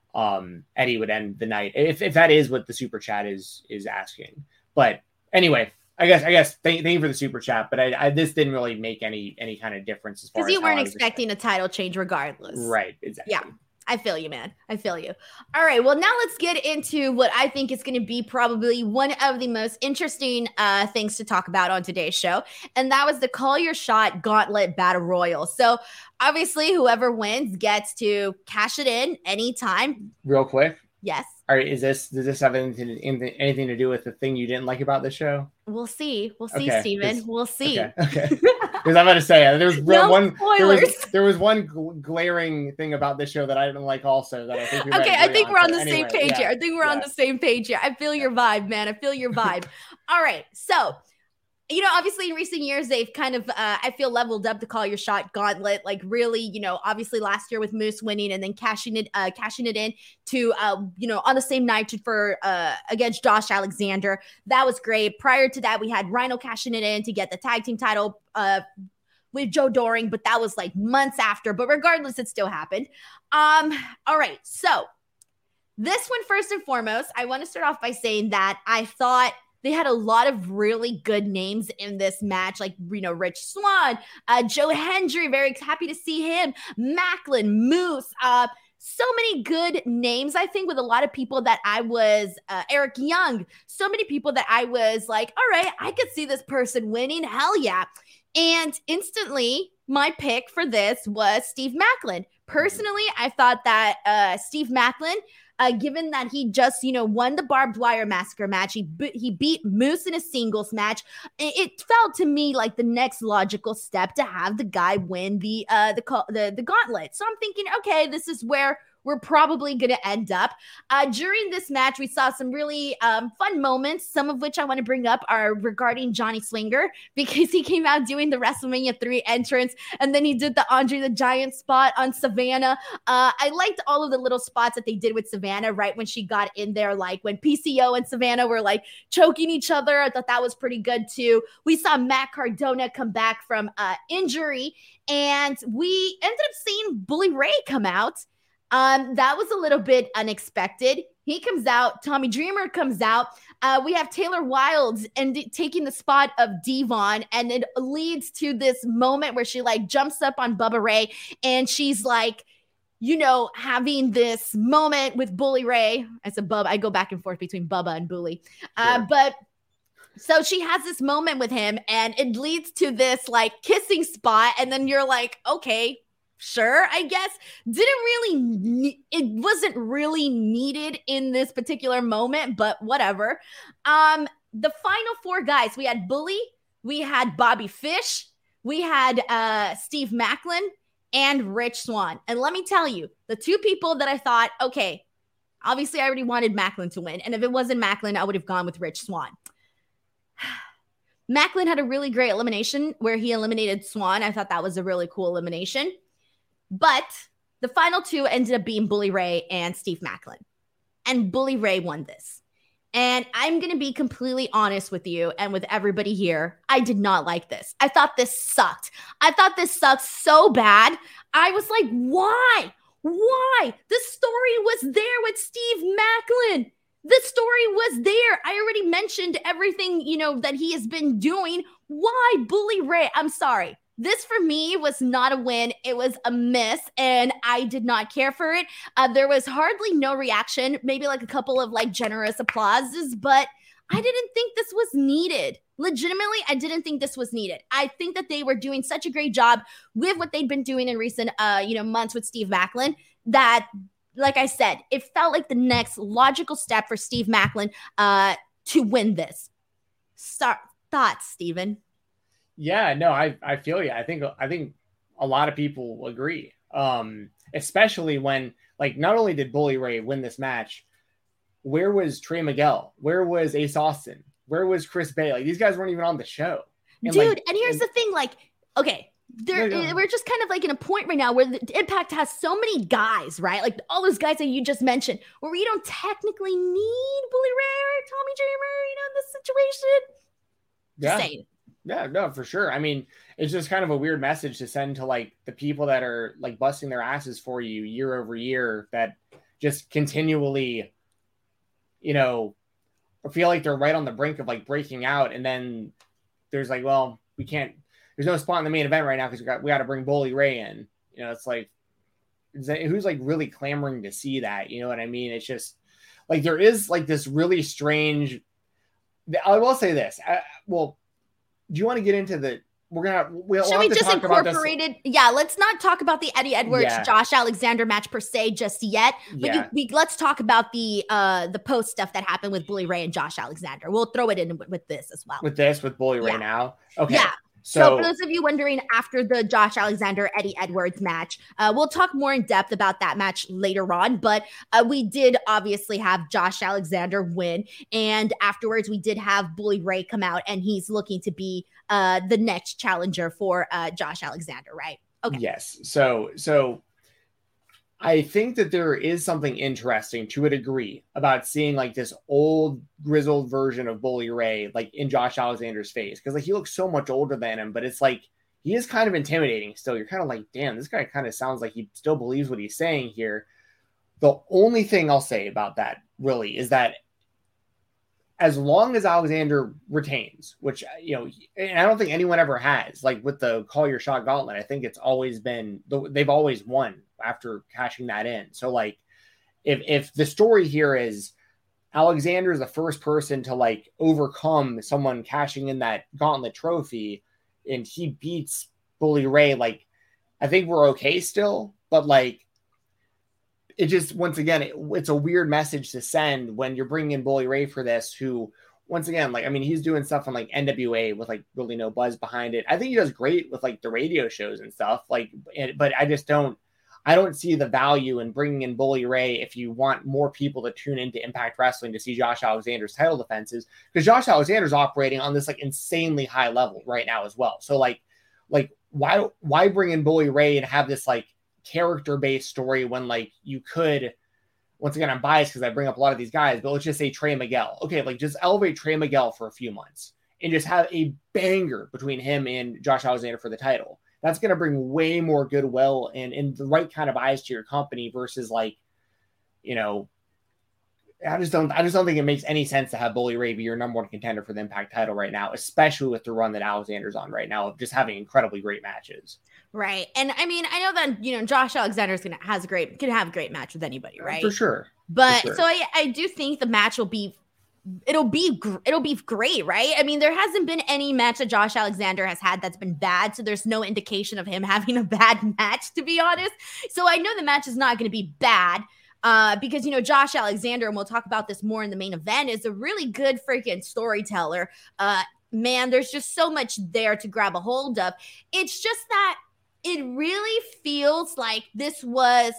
um, Eddie would end the night. If, if that is what the super chat is, is asking. But anyway, I guess, I guess, thank, thank you for the super chat, but I, I this didn't really make any any kind of difference as far as because you weren't expecting. expecting a title change regardless. Right, exactly. Yeah, I feel you, man. I feel you. All right, well, now let's get into what I think is going to be probably one of the most interesting uh, things to talk about on today's show, and that was the Call Your Shot Gauntlet Battle Royal. So, obviously, whoever wins gets to cash it in anytime. Real quick. Yes. All right, is this, does this have anything, anything to do with the thing you didn't like about the show? We'll see. We'll see, okay, Steven. We'll see. Okay. okay. Because I'm about to say, there was no one, there spoilers. was, there was one gl- glaring thing about this show that I didn't like also that I think we Okay, I think on, we're on the anyway, same page yeah, here. I think we're yeah. on the same page here. I feel your vibe, man. I feel your vibe. All right. So, you know, obviously in recent years, they've kind of, uh, I feel, leveled up the Call Your Shot Gauntlet. Like, really, you know, obviously last year with Moose winning and then cashing it, uh, cashing it in to, uh, you know, on the same night for uh, against Josh Alexander. That was great. Prior to that, we had Rhino cashing it in to get the tag team title uh, with Joe Doring, but that was like months after. But regardless, it still happened. Um, all right, so this one, first and foremost, I want to start off by saying that I thought they had a lot of really good names in this match, like, you know, Rich Swann, uh, Joe Hendry, very happy to see him, Macklin, Moose, uh, so many good names, I think, with a lot of people that I was, uh, Eric Young, so many people that I was like, all right, I could see this person winning, hell yeah. And instantly, my pick for this was Steve Macklin. Personally, I thought that uh, Steve Macklin, Uh, given that he just, you know, won the Barbed Wire Massacre match, he b- he beat Moose in a singles match. It, it felt to me like the next logical step to have the guy win the uh the the the gauntlet. So I'm thinking, okay, this is where we're probably going to end up. Uh, during this match, we saw some really um, fun moments, some of which I want to bring up are regarding Johnny Swinger, because he came out doing the WrestleMania three entrance, and then he did the Andre the Giant spot on Savannah. Uh, I liked all of the little spots that they did with Savannah right when she got in there, like when P C O and Savannah were like choking each other. I thought that was pretty good too. We saw Matt Cardona come back from uh, injury, and we ended up seeing Bully Ray come out. Um, that was a little bit unexpected. He comes out. Tommy Dreamer comes out. Uh, we have Taylor Wilde and d- taking the spot of Devon, and it leads to this moment where she like jumps up on Bubba Ray, and she's like, you know, having this moment with Bully Ray. As a Bubba, I go back and forth between Bubba and Bully. Uh, Sure. but so she has this moment with him and it leads to this like kissing spot. And then you're like, okay, sure, I guess. Didn't really, ne- it wasn't really needed in this particular moment, but whatever. Um, the final four guys, we had Bully, we had Bobby Fish, we had uh, Steve Macklin, and Rich Swann. And let me tell you, the two people that I thought, okay, obviously I already wanted Macklin to win. And if it wasn't Macklin, I would have gone with Rich Swann. Macklin had a really great elimination where he eliminated Swann. I thought that was a really cool elimination. But the final two ended up being Bully Ray and Steve Macklin. And Bully Ray won this. And I'm going to be completely honest with you and with everybody here. I did not like this. I thought this sucked. I thought this sucked so bad. I was like, why? Why? The story was there with Steve Macklin. The story was there. I already mentioned everything, you know, that he has been doing. Why Bully Ray? I'm sorry. This for me was not a win. It was a miss, and I did not care for it. Uh, there was hardly no reaction, maybe like a couple of like generous applauses, but I didn't think this was needed. Legitimately, I didn't think this was needed. I think that they were doing such a great job with what they'd been doing in recent, uh, you know, months with Steve Macklin that, like I said, it felt like the next logical step for Steve Macklin uh, to win this. Start thoughts, Steven? Yeah, no, I, I feel you. I think I think a lot of people agree, um, especially when, like, not only did Bully Ray win this match, where was Trey Miguel? Where was Ace Austin? Where was Chris Bay? Like, these guys weren't even on the show. And Dude, like, and here's and, the thing, like, okay, there, No, no. we're just kind of like in a point right now where the Impact has so many guys, right? Like all those guys that you just mentioned, where we don't technically need Bully Ray or Tommy Dreamer, you know, in this situation. Just yeah. saying. Yeah, no, for sure. I mean, it's just kind of a weird message to send to like the people that are like busting their asses for you year over year that just continually, you know, feel like they're right on the brink of like breaking out. And then there's like, well, we can't, there's no spot in the main event right now because we got, we got to bring Bully Ray in. You know, it's like, is that, who's like really clamoring to see that? You know what I mean? It's just like, there is like this really strange, I will say this. I, well, do you want to get into the, we're going to, we'll Should have we to just talk about incorporate it? Yeah, let's not talk about the Eddie Edwards, Yeah. Josh Alexander match per se just yet. But Yeah. you, we, let's talk about the uh the post stuff that happened with Bully Ray and Josh Alexander. We'll throw it in with, with this as well. with this, with Bully Ray Yeah. now. Okay. Yeah. So, So, for those of you wondering, after the Josh Alexander Eddie Edwards match, uh, we'll talk more in depth about that match later on. But uh, we did obviously have Josh Alexander win, and afterwards we did have Bully Ray come out, and he's looking to be uh, the next challenger for uh, Josh Alexander, right? Okay. yes. So, so I think that there is something interesting to a degree about seeing like this old grizzled version of Bully Ray, like in Josh Alexander's face. Cause like he looks so much older than him, but it's like, he is kind of intimidating still. You're kind of like, damn, this guy kind of sounds like he still believes what he's saying here. The only thing I'll say about that really is that as long as Alexander retains, which, you know, and I don't think anyone ever has, like with the call your shot gauntlet, I think it's always been, they've always won after cashing that in. So like, if, if the story here is Alexander is the first person to like overcome someone cashing in that gauntlet trophy and he beats Bully Ray, like, I think we're okay still, but like, it just, once again, it, it's a weird message to send when you're bringing in Bully Ray for this, who, once again, like, I mean, he's doing stuff on like N W A with like really no buzz behind it. I think he does great with like the radio shows and stuff, like, and, but I just don't, I don't see the value in bringing in Bully Ray if you want more people to tune into Impact Wrestling to see Josh Alexander's title defenses, because Josh Alexander's operating on this like insanely high level right now as well. So like, like why, why bring in Bully Ray and have this like character-based story when like you could, once again, I'm biased because I bring up a lot of these guys, but let's just say Trey Miguel. Okay, like just elevate Trey Miguel for a few months and just have a banger between him and Josh Alexander for the title. That's going to bring way more goodwill and, and the right kind of eyes to your company versus like, you know, I just don't. I just don't think it makes any sense to have Bully Ray be your number one contender for the Impact title right now, especially with the run that Alexander's on right now of just having incredibly great matches. Right, and I mean, I know that you know Josh Alexander's gonna has a great can have a great match with anybody, right? For sure. But for sure. so I, I do think the match will be. It'll be it'll be great, right? I mean, there hasn't been any match that Josh Alexander has had that's been bad, so there's no indication of him having a bad match, to be honest. So I know the match is not going to be bad. Uh, because, you know, Josh Alexander, and we'll talk about this more in the main event, is a really good freaking storyteller. Uh, man, there's just so much there to grab a hold of. It's just that it really feels like this was,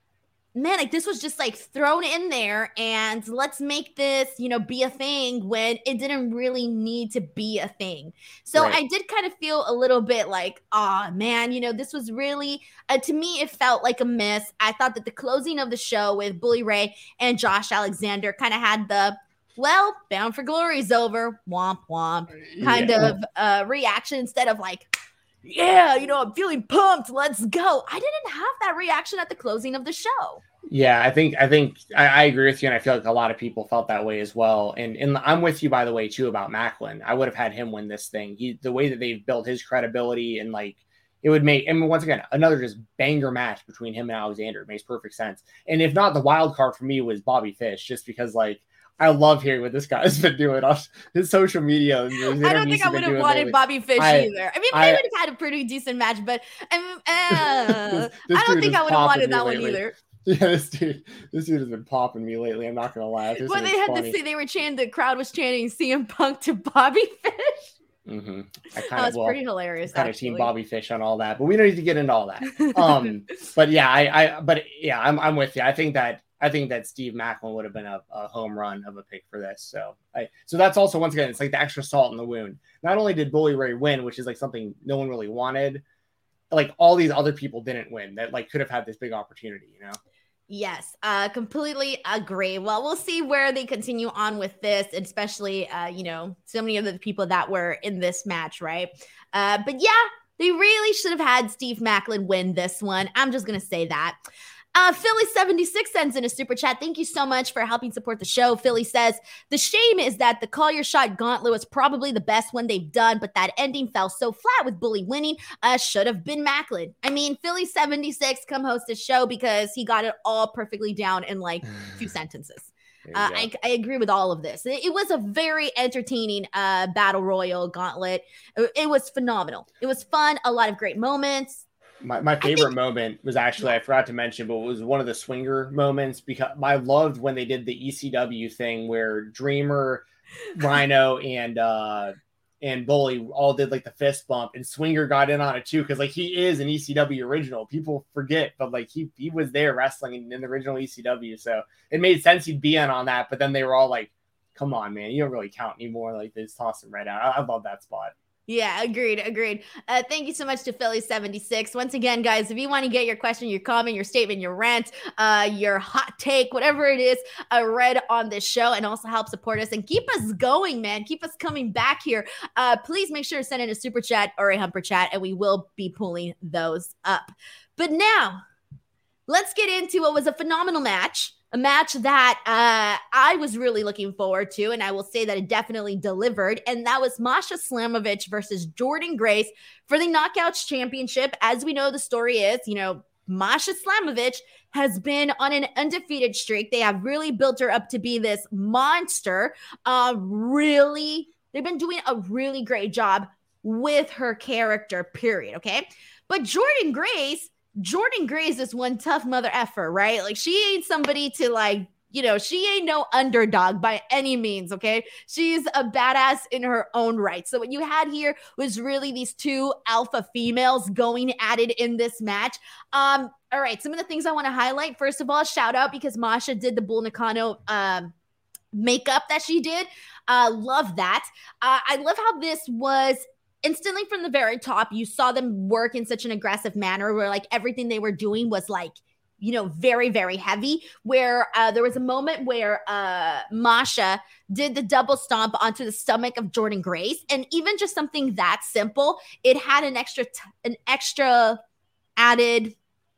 man, like this was just like thrown in there and let's make this, you know, be a thing when it didn't really need to be a thing. So right. I did kind of feel a little bit like, oh man, you know, this was really, uh, to me, it felt like a miss. I thought that the closing of the show with Bully Ray and Josh Alexander kind of had the, well, Bound for Glory's over, womp womp kind yeah. of uh, reaction instead of like, yeah, you know, I'm feeling pumped. Let's go. I didn't have that reaction at the closing of the show. Yeah, I think I think I, I agree with you, and I feel like a lot of people felt that way as well. And and I'm with you, by the way, too, about Macklin. I would have had him win this thing. He the way that they've built his credibility and like it would make. I mean, once again, another just banger match between him and Alexander. It makes perfect sense. And if not, the wild card for me was Bobby Fish, just because like. I love hearing what this guy's been doing on his social media. His I don't think I would have wanted lately. Bobby Fish I, either. I mean, I, they would have had a pretty decent match, but um, uh, this, this I don't think I would have wanted that lately. one either. Yeah, this dude, this dude has been popping me lately. I'm not gonna lie. This when they had funny. to say they were chanting, the crowd was chanting C M Punk to Bobby Fish. Mm-hmm. I kind that was well, pretty hilarious. Kind of team Bobby Fish on all that, but we don't need to get into all that. Um, but yeah, I, I, but yeah, I'm, I'm with you. I think that. I think that Steve Macklin would have been a, a home run of a pick for this. So I, so that's also, once again, it's like the extra salt in the wound. Not only did Bully Ray win, which is like something no one really wanted, like all these other people didn't win that like could have had this big opportunity, you know? Yes, uh, completely agree. Well, we'll see where they continue on with this, especially, uh, you know, so many of the people that were in this match, right? Uh, but yeah, they really should have had Steve Macklin win this one. I'm just going to say that. Uh, Philly seventy-six sends in a super chat. Thank you so much for helping support the show. Philly says, the shame is that the Call Your Shot Gauntlet was probably the best one they've done, but that ending fell so flat with Bully winning. Uh, should have been Macklin. I mean, Philly seventy-six, come host the show because he got it all perfectly down in like a few sentences. Uh, I, I agree with all of this. It, it was a very entertaining uh, battle royal gauntlet. It, it was phenomenal. It was fun. A lot of great moments. My my favorite think, moment was actually, I forgot to mention, but it was one of the swinger moments because I loved when they did the E C W thing where Dreamer, Rhino, and uh, and Bully all did like the fist bump, and Swinger got in on it too because like he is an E C W original. People forget, but like he he was there wrestling in, in the original E C W, so it made sense he'd be in on that. But then they were all like, "Come on, man, you don't really count anymore." Like they just tossed him right out. I, I love that spot. Yeah, agreed, agreed. Uh, thank you so much to Philly seventy-six. Once again, guys, if you want to get your question, your comment, your statement, your rant, uh, your hot take, whatever it is, uh, read on this show and also help support us and keep us going, man. Keep us coming back here. Uh, please make sure to send in a super chat or a humper chat, and we will be pulling those up. But now, let's get into what was a phenomenal match. A match that uh, I was really looking forward to, and I will say that it definitely delivered, and that was Masha Slamovich versus Jordynne Grace for the Knockouts Championship. As we know, the story is, you know, Masha Slamovich has been on an undefeated streak. They have really built her up to be this monster. Uh, really, they've been doing a really great job with her character, period, okay? But Jordynne Grace... Jordynne Grace is one tough mother effer, right? Like she ain't somebody to like, you know, she ain't no underdog by any means, okay? She's a badass in her own right. So what you had here was really these two alpha females going at it in this match. Um, all right, some of the things I want to highlight. First of all, shout out because Masha did the Bull Nakano um, makeup that she did. Uh, love that. Uh, I love how this was instantly from the very top. You saw them work in such an aggressive manner where like everything they were doing was like, you know, very, very heavy, where uh, there was a moment where uh, Masha did the double stomp onto the stomach of Jordynne Grace. And even just something that simple, it had an extra, t- an extra added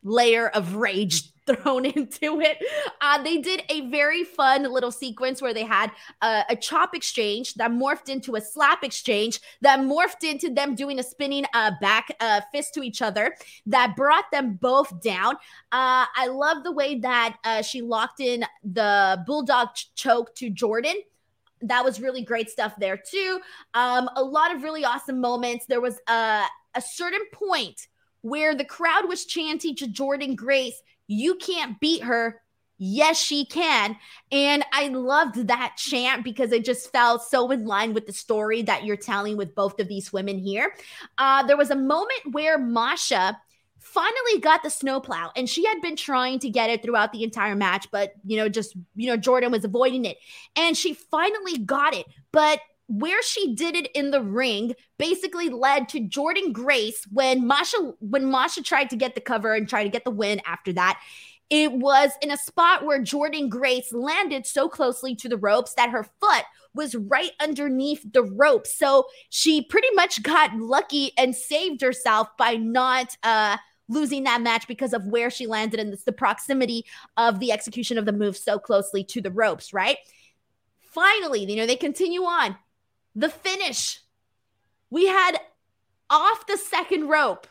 layer of rage thrown into it. Uh, they did a very fun little sequence where they had uh, a chop exchange that morphed into a slap exchange that morphed into them doing a spinning uh, back uh, fist to each other that brought them both down. Uh, I love the way that uh, she locked in the bulldog ch- choke to Jordan. That was really great stuff there too. Um, a lot of really awesome moments. There was a, a certain point where the crowd was chanting to Jordan Grace, "You can't beat her. Yes, she can." And I loved that chant because it just felt so in line with the story that you're telling with both of these women here. Uh, there was a moment where Masha finally got the snowplow, and she had been trying to get it throughout the entire match, but, you know, just, you know, Jordan was avoiding it. And she finally got it. But where she did it in the ring basically led to Jordan Grace when Masha when Masha tried to get the cover and try to get the win after that. It was in a spot where Jordan Grace landed so closely to the ropes that her foot was right underneath the rope. So she pretty much got lucky and saved herself by not uh, losing that match because of where she landed and the proximity of the execution of the move so closely to the ropes, right? Finally, you know, they continue on. The finish. We had off the second rope,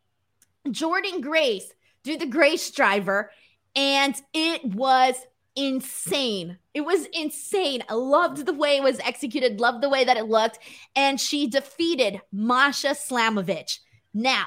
Jordan Grace do the Grace driver, and it was insane. It was insane. I loved the way it was executed, loved the way that it looked, and she defeated Masha Slamovich. Now,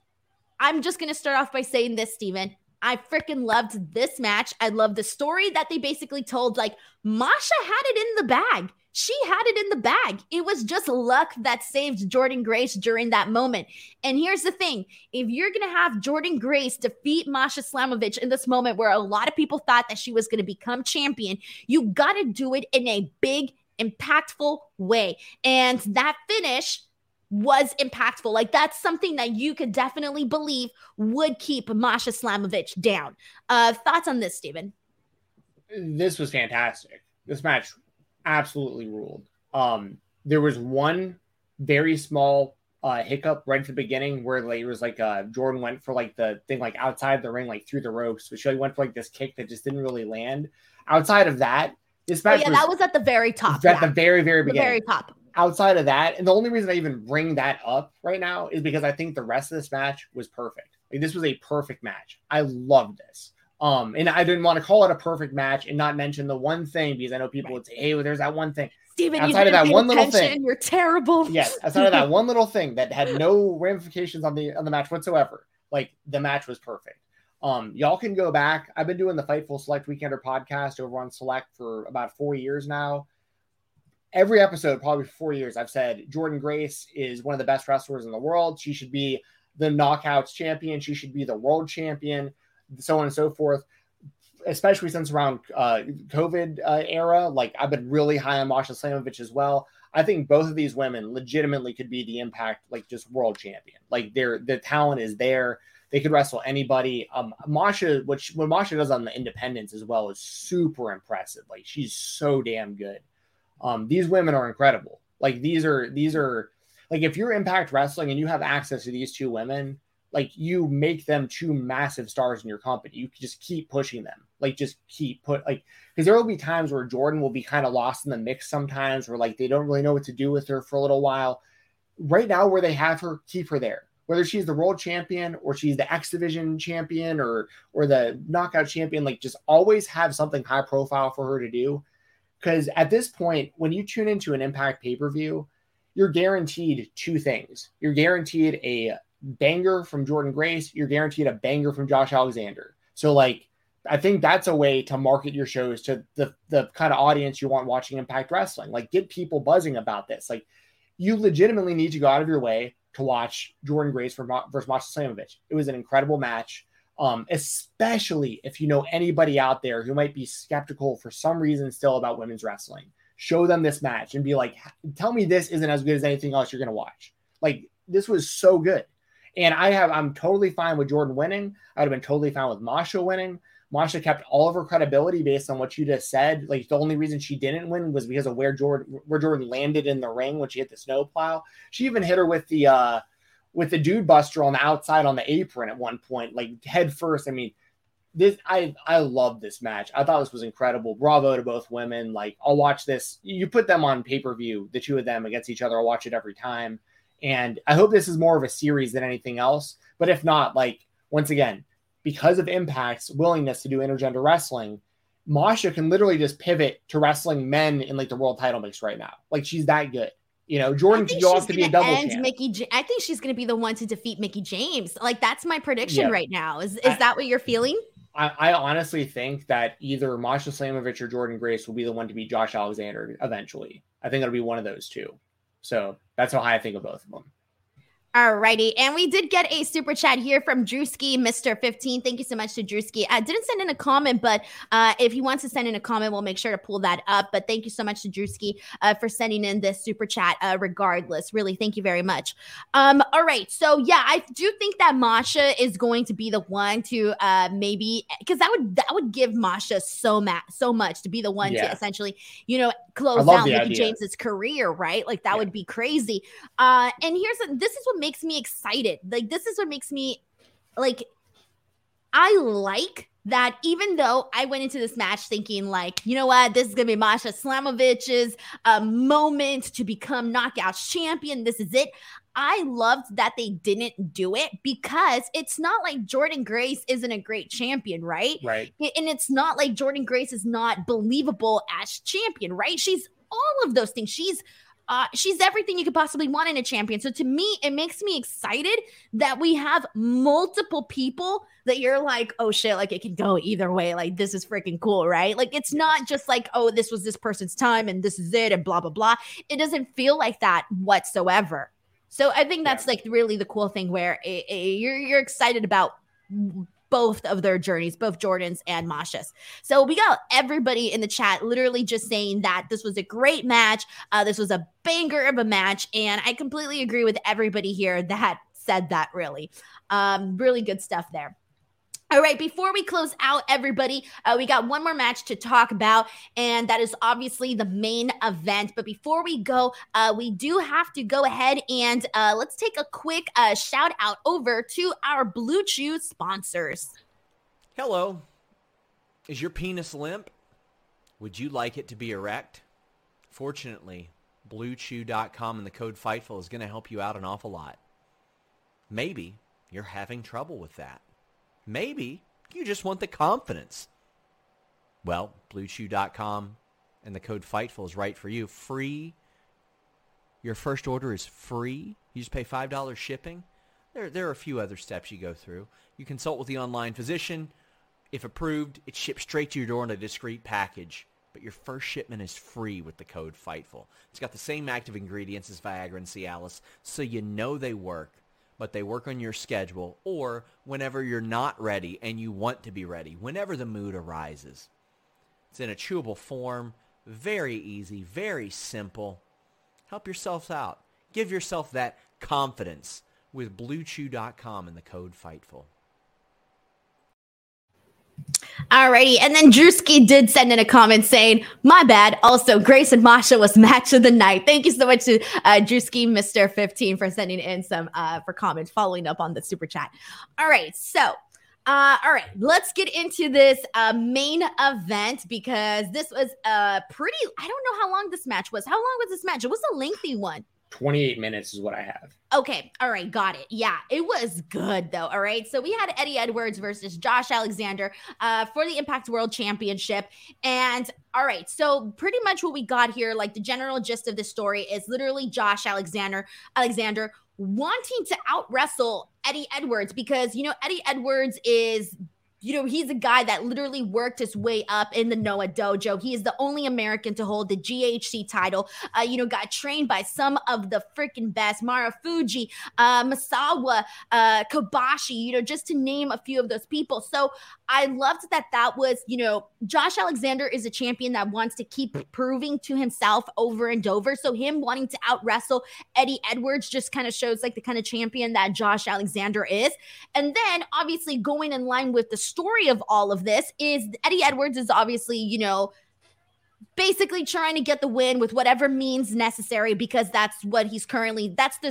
I'm just going to start off by saying this, Steven. I freaking loved this match. I love the story that they basically told. Like, Masha had it in the bag. She had it in the bag. It was just luck that saved Jordan Grace during that moment. And here's the thing. If you're going to have Jordan Grace defeat Masha Slamovich in this moment where a lot of people thought that she was going to become champion, you got to do it in a big, impactful way. And that finish was impactful. Like, that's something that you could definitely believe would keep Masha Slamovich down. Uh, thoughts on this, Steven? This was fantastic. This match absolutely ruled. Um, there was one very small uh, hiccup right at the beginning where like, it was like uh, Jordan went for like the thing like outside the ring, like through the ropes. So she went for like this kick that just didn't really land. Outside of that, this match oh, yeah, was, that was at the very top. At yeah. the very, very beginning. The very top. Outside of that, and the only reason I even bring that up right now is because I think the rest of this match was perfect. Like, this was a perfect match. I loved this. Um, and I didn't want to call it a perfect match and not mention the one thing because I know people would say, "Hey, well, there's that one thing." Steven, outside of that one little thing, you're terrible. Yes, outside of that one little thing that had no ramifications on the on the match whatsoever. Like, the match was perfect. Um, y'all can go back. I've been doing the Fightful Select Weekender podcast over on Select for about four years now. Every episode, probably for four years, I've said Jordan Grace is one of the best wrestlers in the world. She should be the Knockouts champion. She should be the world champion, so on and so forth. Especially since around uh, COVID uh, era, like, I've been really high on Masha Slamovich as well. I think both of these women legitimately could be the Impact, like, just world champion. Like, their the talent is there. They could wrestle anybody. Um, Masha, what, she, what Masha does on the independents as well is super impressive. Like, she's so damn good. Um, these women are incredible. Like, these are, these are like, if you're Impact Wrestling and you have access to these two women, like, you make them two massive stars in your company. You can just keep pushing them. Like, just keep put like, because there will be times where Jordan will be kind of lost in the mix sometimes, where like they don't really know what to do with her for a little while. Right now, where they have her, keep her there. Whether she's the world champion or she's the X Division champion or or the knockout champion, like, just always have something high profile for her to do. Because at this point, when you tune into an Impact pay-per-view, you're guaranteed two things. You're guaranteed a banger from Jordan Grace. You're guaranteed a banger from Josh Alexander. So, like, I think that's a way to market your shows to the, the kind of audience you want watching Impact Wrestling. Like, get people buzzing about this. Like, you legitimately need to go out of your way to watch Jordan Grace versus Masha Slamovich. It was an incredible match. Um, especially if you know anybody out there who might be skeptical for some reason still about women's wrestling. Show them this match and be like, tell me this isn't as good as anything else you're going to watch. Like, this was so good. And I have, I'm totally fine with Jordan winning. I would have been totally fine with Masha winning. Masha kept all of her credibility based on what you just said. Like, the only reason she didn't win was because of where Jordan, where Jordan landed in the ring when she hit the snowplow. She even hit her with the, uh, with the dude buster on the outside on the apron at one point, like head first. I mean, this I I love this match. I thought this was incredible. Bravo to both women. Like, I'll watch this. You put them on pay-per-view, the two of them against each other. I'll watch it every time. And I hope this is more of a series than anything else. But if not, like, once again, because of Impact's willingness to do intergender wrestling, Masha can literally just pivot to wrestling men in like the world title mix right now. Like, she's that good. You know, Jordan can go off to be a double champ. Mickey J- I think she's going to be the one to defeat Mickey James. Like, that's my prediction Yeah. right now. Is is I- that what you're feeling? I, I honestly think that either Masha Slamovich or Jordan Grace will be the one to beat Josh Alexander eventually. I think it'll be one of those two. So that's how I think of both of them. Alrighty, and we did get a super chat here from Drewski, Mister fifteen. Thank you so much to Drewski. I didn't send in a comment, but uh, if he wants to send in a comment, we'll make sure to pull that up. But thank you so much to Drewski uh, for sending in this super chat. Uh, regardless, really, thank you very much. Um, all right, so yeah, I do think that Masha is going to be the one to uh, maybe because that would that would give Masha so ma- so much to be the one Yeah. to essentially, you know, close love out the Mickey idea. James's career, right? Like that Yeah. would be crazy. Uh, and here's the, this is what makes me excited. Like, this is what makes me like, I like that even though I went into this match thinking like, you know what, this is going to be Masha Slamovich's uh, moment to become Knockouts champion. This is it. I loved that they didn't do it because it's not like Jordan Grace isn't a great champion, right? Right. And it's not like Jordan Grace is not believable as champion, right? She's all of those things. She's Uh, she's everything you could possibly want in a champion. So to me, it makes me excited that we have multiple people that you're like, oh shit, like it can go either way. Like this is freaking cool, right? Like it's not just like, oh, this was this person's time and this is it and blah, blah, blah. It doesn't feel like that whatsoever. So I think that's Yeah. like really the cool thing where it, it, you're you're excited about both of their journeys, both Jordan's and Masha's. So we got everybody in the chat literally just saying that this was a great match. Uh, this was a banger of a match. And I completely agree with everybody here that said that really. Um, really good stuff there. All right, before we close out, everybody, uh, we got one more match to talk about, and that is obviously the main event. But before we go, uh, we do have to go ahead and uh, let's take a quick uh, shout out over to our Blue Chew sponsors. Hello. Is your penis limp? Would you like it to be erect? Fortunately, blue chew dot com and the code FIGHTFUL is going to help you out an awful lot. Maybe you're having trouble with that. Maybe you just want the confidence. Well, blue chew dot com and the code FIGHTFUL is right for you. Free. Your first order is free. You just pay five dollars shipping. There, there are a few other steps you go through. You consult with the online physician. If approved, it ships straight to your door in a discreet package. But your first shipment is free with the code FIGHTFUL. It's got the same active ingredients as Viagra and Cialis, so you know they work. But they work on your schedule or whenever you're not ready and you want to be ready, whenever the mood arises. It's in a chewable form, very easy, very simple. Help yourself out. Give yourself that confidence with blue chew dot com and the code FIGHTFUL. Alrighty, and then Drewski did send in a comment saying, my bad. Also, Grace and Masha was match of the night. Thank you so much to uh, Drewski, Mister fifteen, for sending in some uh, for comments, following up on the super chat. All right, so, uh, all right, let's get into this uh, main event because this was uh, pretty, I don't know how long this match was. How long was this match? It was a lengthy one. twenty-eight minutes is what I have. Okay. All right. Got it. Yeah. It was good though. All right. So we had Eddie Edwards versus Josh Alexander uh, for the Impact World Championship. And all right. So pretty much what we got here, like the general gist of the story is literally Josh Alexander, Alexander wanting to out wrestle Eddie Edwards because, you know, Eddie Edwards is, you know, he's a guy that literally worked his way up in the Noah Dojo. He is the only American to hold the G H C title. Uh, you know, got trained by some of the freaking best, Marufuji, uh, Masawa, uh, Kobashi, you know, just to name a few of those people. So I loved that that was, you know, Josh Alexander is a champion that wants to keep proving to himself over and over. So him wanting to out wrestle Eddie Edwards just kind of shows like the kind of champion that Josh Alexander is. And then obviously going in line with the story of all of this is Eddie Edwards is obviously, you know, basically trying to get the win with whatever means necessary because that's what he's currently, that's the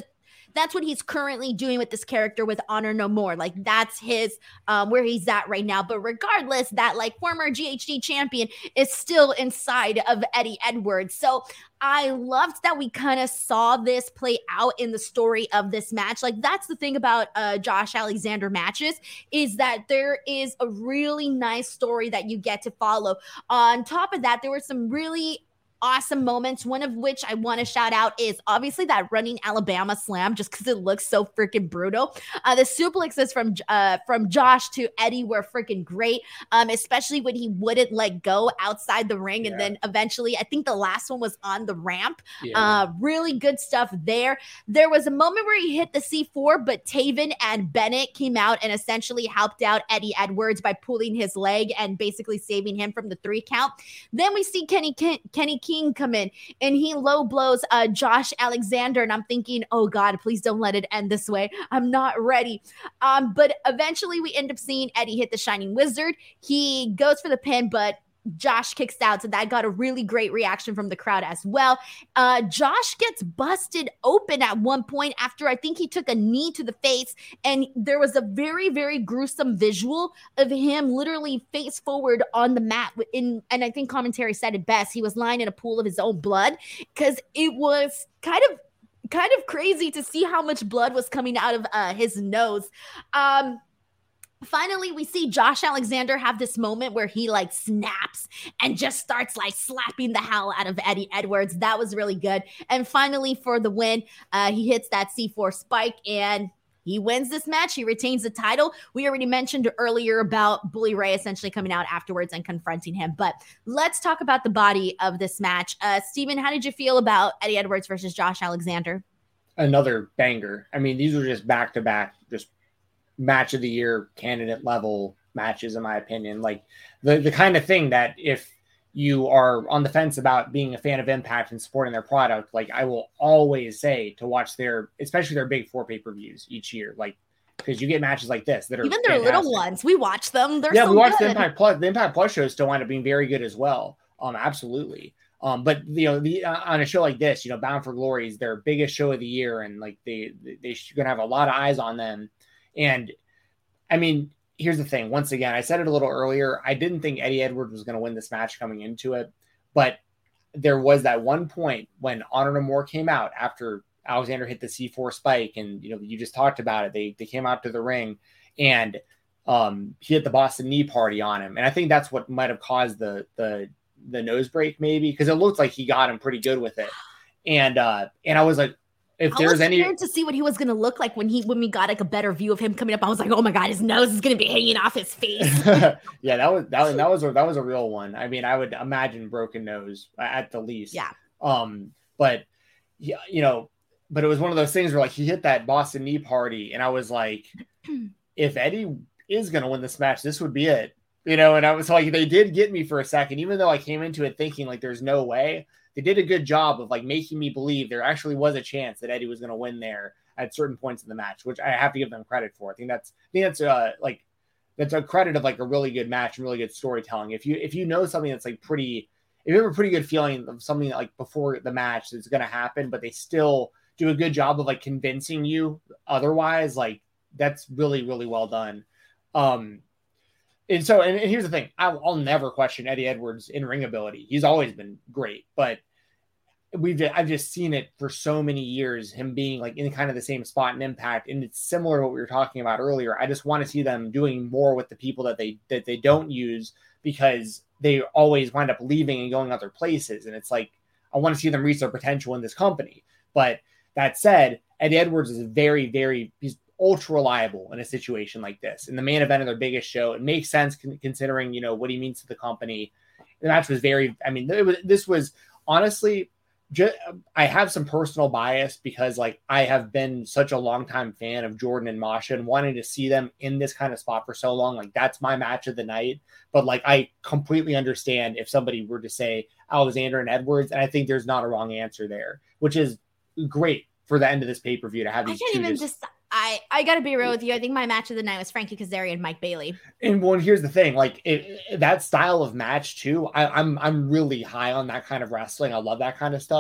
that's what he's currently doing with this character with Honor No More. Like that's his um, where he's at right now. But regardless, that like former G H D champion is still inside of Eddie Edwards. So I loved that we kind of saw this play out in the story of this match. Like that's the thing about uh, Josh Alexander matches, is that there is a really nice story that you get to follow. On top of that, there were some really awesome moments, one of which I want to shout out is obviously that running Alabama slam, just because it looks so freaking brutal. Uh, the suplexes from uh, from Josh to Eddie were freaking great, um, especially when he wouldn't let go outside the ring. Yeah. And then eventually, I think the last one was on the ramp. Yeah. Uh, really good stuff there. There was a moment where he hit the C four, but Taven and Bennett came out and essentially helped out Eddie Edwards by pulling his leg and basically saving him from the three count. Then we see Kenny Ken- Kenny King come in and he low blows uh, Josh Alexander. And I'm thinking, oh God, please don't let it end this way. I'm not ready. Um, but eventually we end up seeing Eddie hit the Shining Wizard. He goes for the pin, but Josh kicks out. So that got a really great reaction from the crowd as well. Uh, Josh gets busted open at one point after I think he took a knee to the face. And there was a very, very gruesome visual of him literally face forward on the mat. In, and I think commentary said it best. He was lying in a pool of his own blood because it was kind of kind of crazy to see how much blood was coming out of uh, his nose. Um, Finally, we see Josh Alexander have this moment where he like snaps and just starts like slapping the hell out of Eddie Edwards. That was really good. And finally, for the win, uh, he hits that C four spike and he wins this match. He retains the title. We already mentioned earlier about Bully Ray essentially coming out afterwards and confronting him. But let's talk about the body of this match. Uh, Steven, how did you feel about Eddie Edwards versus Josh Alexander? Another banger. I mean, these were just back-to-back, just match of the year candidate level matches, in my opinion. Like the, the kind of thing that if you are on the fence about being a fan of Impact and supporting their product, like I will always say to watch their, especially their big four pay-per-views each year, like because you get matches like this that are even their little ones. We watch them. They're yeah, so we watch good. the Impact Plus. The Impact Plus shows still wind up being very good as well. Um, absolutely. Um, but you know, the uh, on a show like this, you know, Bound for Glory is their biggest show of the year, and like they they they're gonna have a lot of eyes on them. And I mean, here's the thing. Once again, I said it a little earlier. I didn't think Eddie Edwards was going to win this match coming into it, but there was that one point when Honor No More came out after Alexander hit the C four spike, and you know, you just talked about it. They they came out to the ring, and um, he hit the Boston Knee Party on him, and I think that's what might have caused the the the nose break, maybe, because it looked like he got him pretty good with it, and uh, and I was like, if I there's was any scared to see what he was going to look like when he when we got like a better view of him coming up. I was like, oh my God, his nose is going to be hanging off his face. yeah, that was that was that was a, that was a real one. I mean, I would imagine broken nose at the least. Yeah. Um, but yeah, you know, but it was one of those things where like he hit that Boston Knee Party, and I was like, if Eddie is going to win this match, this would be it. You know, and I was like, they did get me for a second, even though I came into it thinking like there's no way. They did a good job of like making me believe there actually was a chance that Eddie was going to win there at certain points in the match, which I have to give them credit for. I think that's, I think that's uh like, that's a credit of like a really good match and really good storytelling. If you, if you know something that's like pretty, if you have a pretty good feeling of something that, like before the match that's going to happen, but they still do a good job of like convincing you otherwise, like that's really, really well done. Um, And so, and, and here's the thing, I'll, I'll never question Eddie Edwards' in-ring ability. He's always been great, but we've I've just seen it for so many years, him being like in kind of the same spot in Impact, and it's similar to what we were talking about earlier. I just want to see them doing more with the people that they that they don't use, because they always wind up leaving and going other places, and it's like I want to see them reach their potential in this company. But that said, Eddie Edwards is very, very he's ultra reliable in a situation like this. In the main event of their biggest show, it makes sense con- considering, you know, what he means to the company. The match was very, I mean, it was, this was honestly, just, I have some personal bias because like I have been such a long time fan of Jordan and Masha and wanting to see them in this kind of spot for so long. Like that's my match of the night. But like, I completely understand if somebody were to say Alexander and Edwards, and I think there's not a wrong answer there, which is great for the end of this pay-per-view to have these I can't two even just, just I, I gotta be real with you. I think my match of the night was Frankie Kazarian and Mike Bailey. And well, here's the thing, like it, that style of match too, I, I'm I'm really high on that kind of wrestling. I love that kind of stuff.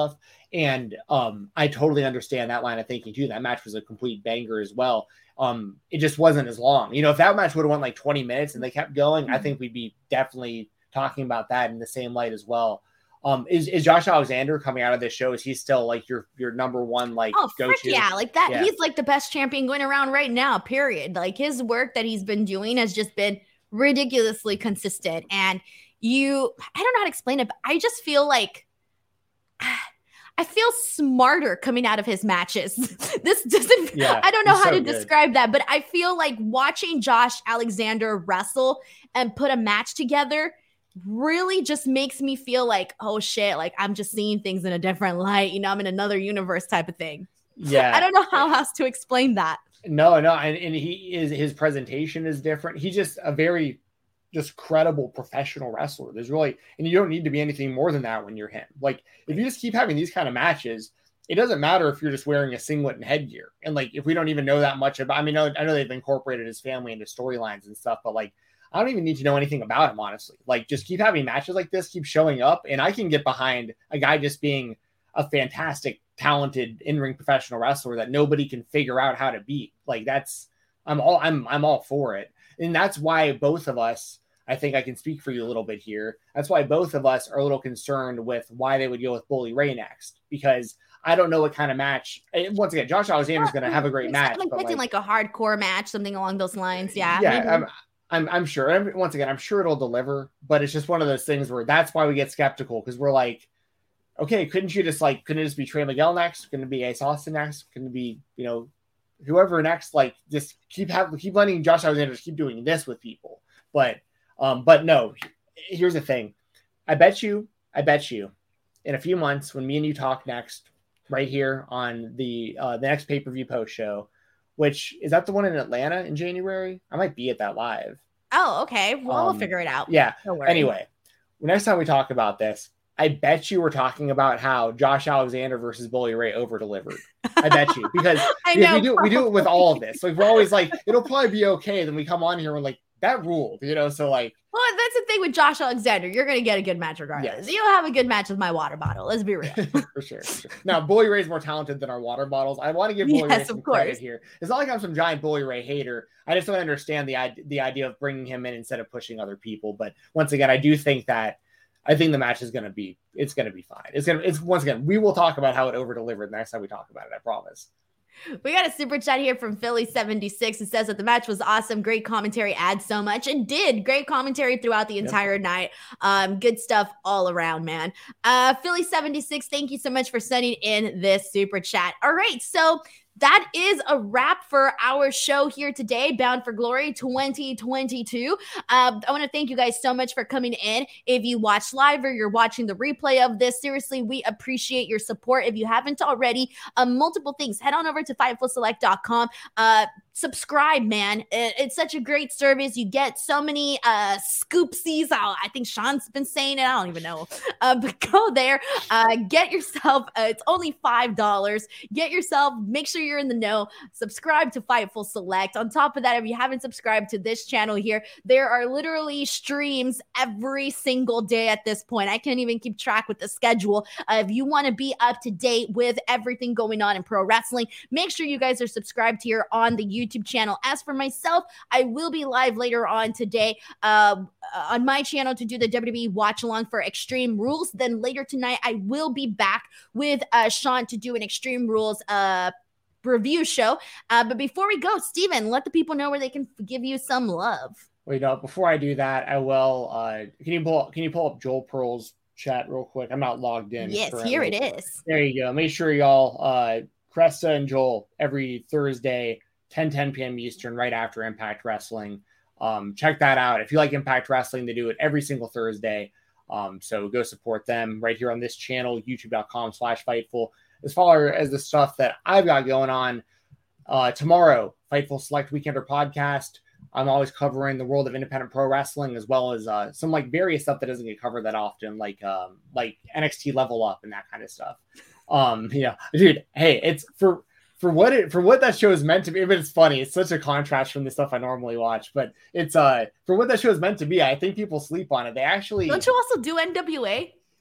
And um, I totally understand that line of thinking too. That match was a complete banger as well. Um, it just wasn't as long. You know, if that match would have went like twenty minutes and they kept going, mm-hmm. I think we'd be definitely talking about that in the same light as well. Um, is, is Josh Alexander coming out of this show? Is he still like your, your number one, like, oh, go frick to? Yeah. Like that. Yeah. He's like the best champion going around right now, period. Like his work that he's been doing has just been ridiculously consistent. And you, I don't know how to explain it, but I just feel like I feel smarter coming out of his matches. This doesn't, yeah, I don't know how so to good. describe that, but I feel like watching Josh Alexander wrestle and put a match together really just makes me feel like, oh shit, like I'm just seeing things in a different light. You know, I'm in another universe type of thing. Yeah. I don't know how else to explain that. No, no. And, and he is, his presentation is different. He's just a very just credible professional wrestler. There's really, and you don't need to be anything more than that when you're him. Like if you just keep having these kind of matches, it doesn't matter if you're just wearing a singlet and headgear. And like, if we don't even know that much about, I mean, I know they've incorporated his family into storylines and stuff, but like, I don't even need to know anything about him, honestly. Like just keep having matches like this, keep showing up. And I can get behind a guy just being a fantastic, talented in-ring professional wrestler that nobody can figure out how to beat. Like that's, I'm all, I'm, I'm all for it. And that's why both of us, I think I can speak for you a little bit here. That's why both of us are a little concerned with why they would go with Bully Ray next, because I don't know what kind of match. Once again, Josh Alexander is going to have a great match. Like, but like, like a hardcore match, something along those lines. Yeah. Yeah. I'm, I'm, I'm sure. I'm, once again, I'm sure it'll deliver, but it's just one of those things where that's why we get skeptical, because we're like, okay, couldn't you just like, couldn't it just be Trey Miguel next? Couldn't it be Ace Austin next? Couldn't it be, you know, whoever next? Like, just keep have keep letting Josh Alexander just keep doing this with people. But, um, but no, here's the thing. I bet you, I bet you, in a few months when me and you talk next, right here on the uh, the next pay per view post show, which is that the one in Atlanta in January? I might be at that live. Oh, okay. Well, um, we'll figure it out. Yeah. Anyway, next time we talk about this, I bet you we're talking about how Josh Alexander versus Bully Ray over delivered. I bet you, because, I because know, we do we do it with all of this. Like we're always like, it'll probably be okay. Then we come on here and we're like, that ruled, you know. So like, well, that's the thing with Josh Alexander. You're gonna get a good match regardless. Yes. You'll have a good match with my water bottle. Let's be real. for sure, for sure. Now, Bully Ray's more talented than our water bottles. I want to give Bully yes, Ray some credit here. It's not like I'm some giant Bully Ray hater. I just don't understand the the idea of bringing him in instead of pushing other people. But once again, I do think that I think the match is going to be it's going to be fine. It's going to it's once again we will talk about how it over delivered next time we talk about it. I promise. We got a super chat here from Philly seventy-six. It says that the match was awesome. Great commentary, adds so much, and did great commentary throughout the entire yep. night. Um, good stuff all around, man. Uh, Philly seventy-six, thank you so much for sending in this super chat. All right, so that is a wrap for our show here today, Bound for Glory twenty twenty-two. Uh, I want to thank you guys so much for coming in. If you watch live or you're watching the replay of this, seriously, we appreciate your support. If you haven't already, uh, multiple things. Head on over to fightful select dot com. Uh, subscribe, man. It, it's such a great service. You get so many uh, scoopsies. Oh, I think Sean's been saying it. I don't even know. Uh, but go there. Uh, get yourself, uh, it's only five dollars. Get yourself, make sure you're in the know. Subscribe to Fightful Select. On top of that, if you haven't subscribed to this channel here, there are literally streams every single day at this point. I can't even keep track with the schedule. Uh, if you want to be up to date with everything going on in pro wrestling, make sure you guys are subscribed here on the YouTube channel. As for myself, I will be live later on today uh, on my channel to do the W W E watch along for Extreme Rules. Then later tonight, I will be back with uh, Sean to do an Extreme Rules uh, review show. Uh, but before we go, Steven, let the people know where they can give you some love. Wait, no, before I do that, I will. Uh, can you pull? Can you pull up Joel Pearl's chat real quick? I'm not logged in. Yes, currently. Here it is. There you go. Make sure y'all, uh, Cresta and Joel, every Thursday, ten ten p.m. Eastern, right after Impact Wrestling. Um, check that out. If you like Impact Wrestling, they do it every single Thursday. Um, so go support them right here on this channel, youtube dot com slash Fightful. As far as the stuff that I've got going on, uh, tomorrow, Fightful Select Weekender podcast. I'm always covering the world of independent pro wrestling, as well as uh, some like various stuff that doesn't get covered that often, like um, like N X T Level Up and that kind of stuff. Um, you know, dude, hey, it's for for what it for what that show is meant to be. But it's funny. It's such a contrast from the stuff I normally watch. But it's uh for what that show is meant to be. I think people sleep on it. They actually don't you also do N W A?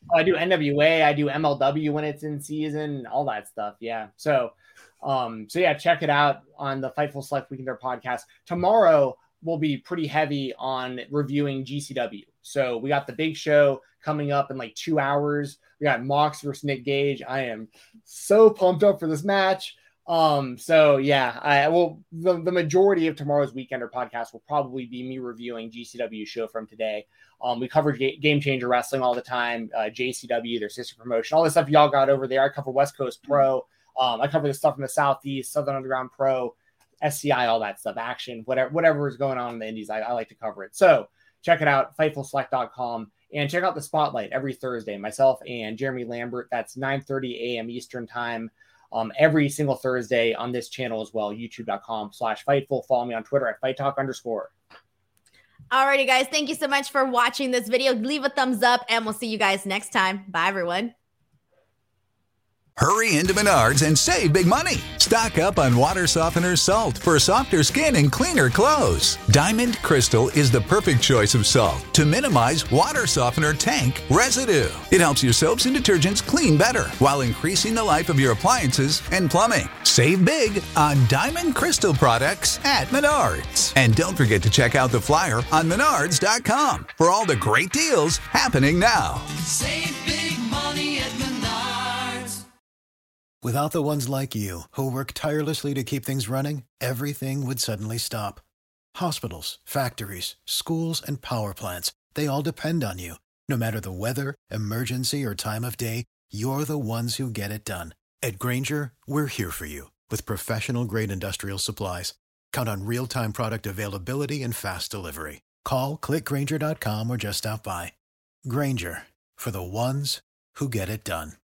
I do N W A, I do M L W when it's in season, all that stuff. Yeah. So, um, so yeah, check it out on the Fightful Select Weekender podcast. Tomorrow will be pretty heavy on reviewing G C W. So we got the big show coming up in like two hours. We got Mox versus Nick Gage. I am so pumped up for this match. Um, so yeah, I will, the, the majority of tomorrow's Weekender podcast will probably be me reviewing G C W show from today. Um, we cover Ga- Game Changer Wrestling all the time, uh, J C W, their sister promotion, all the stuff y'all got over there. I cover West Coast Pro. Um, I cover the stuff from the Southeast, Southern Underground Pro, S C I, all that stuff, Action, whatever, whatever is going on in the Indies. I, I like to cover it. So check it out, fightful select dot com, and check out the Spotlight every Thursday. Myself and Jeremy Lambert. That's nine thirty a.m. Eastern time. Um, every single Thursday on this channel as well, youtube.com slash Fightful. Follow me on Twitter at Fight Talk underscore. Alrighty, guys. Thank you so much for watching this video. Leave a thumbs up, and we'll see you guys next time. Bye, everyone. Hurry into Menards and save big money. Stock up on water softener salt for softer skin and cleaner clothes. Diamond Crystal is the perfect choice of salt to minimize water softener tank residue. It helps your soaps and detergents clean better while increasing the life of your appliances and plumbing. Save big on Diamond Crystal products at Menards. And don't forget to check out the flyer on menards dot com for all the great deals happening now. Save big money at Menards. Without the ones like you, who work tirelessly to keep things running, everything would suddenly stop. Hospitals, factories, schools, and power plants, they all depend on you. No matter the weather, emergency, or time of day, you're the ones who get it done. At Grainger, we're here for you with professional-grade industrial supplies. Count on real-time product availability and fast delivery. Call, click Grainger dot com, or just stop by. Grainger, for the ones who get it done.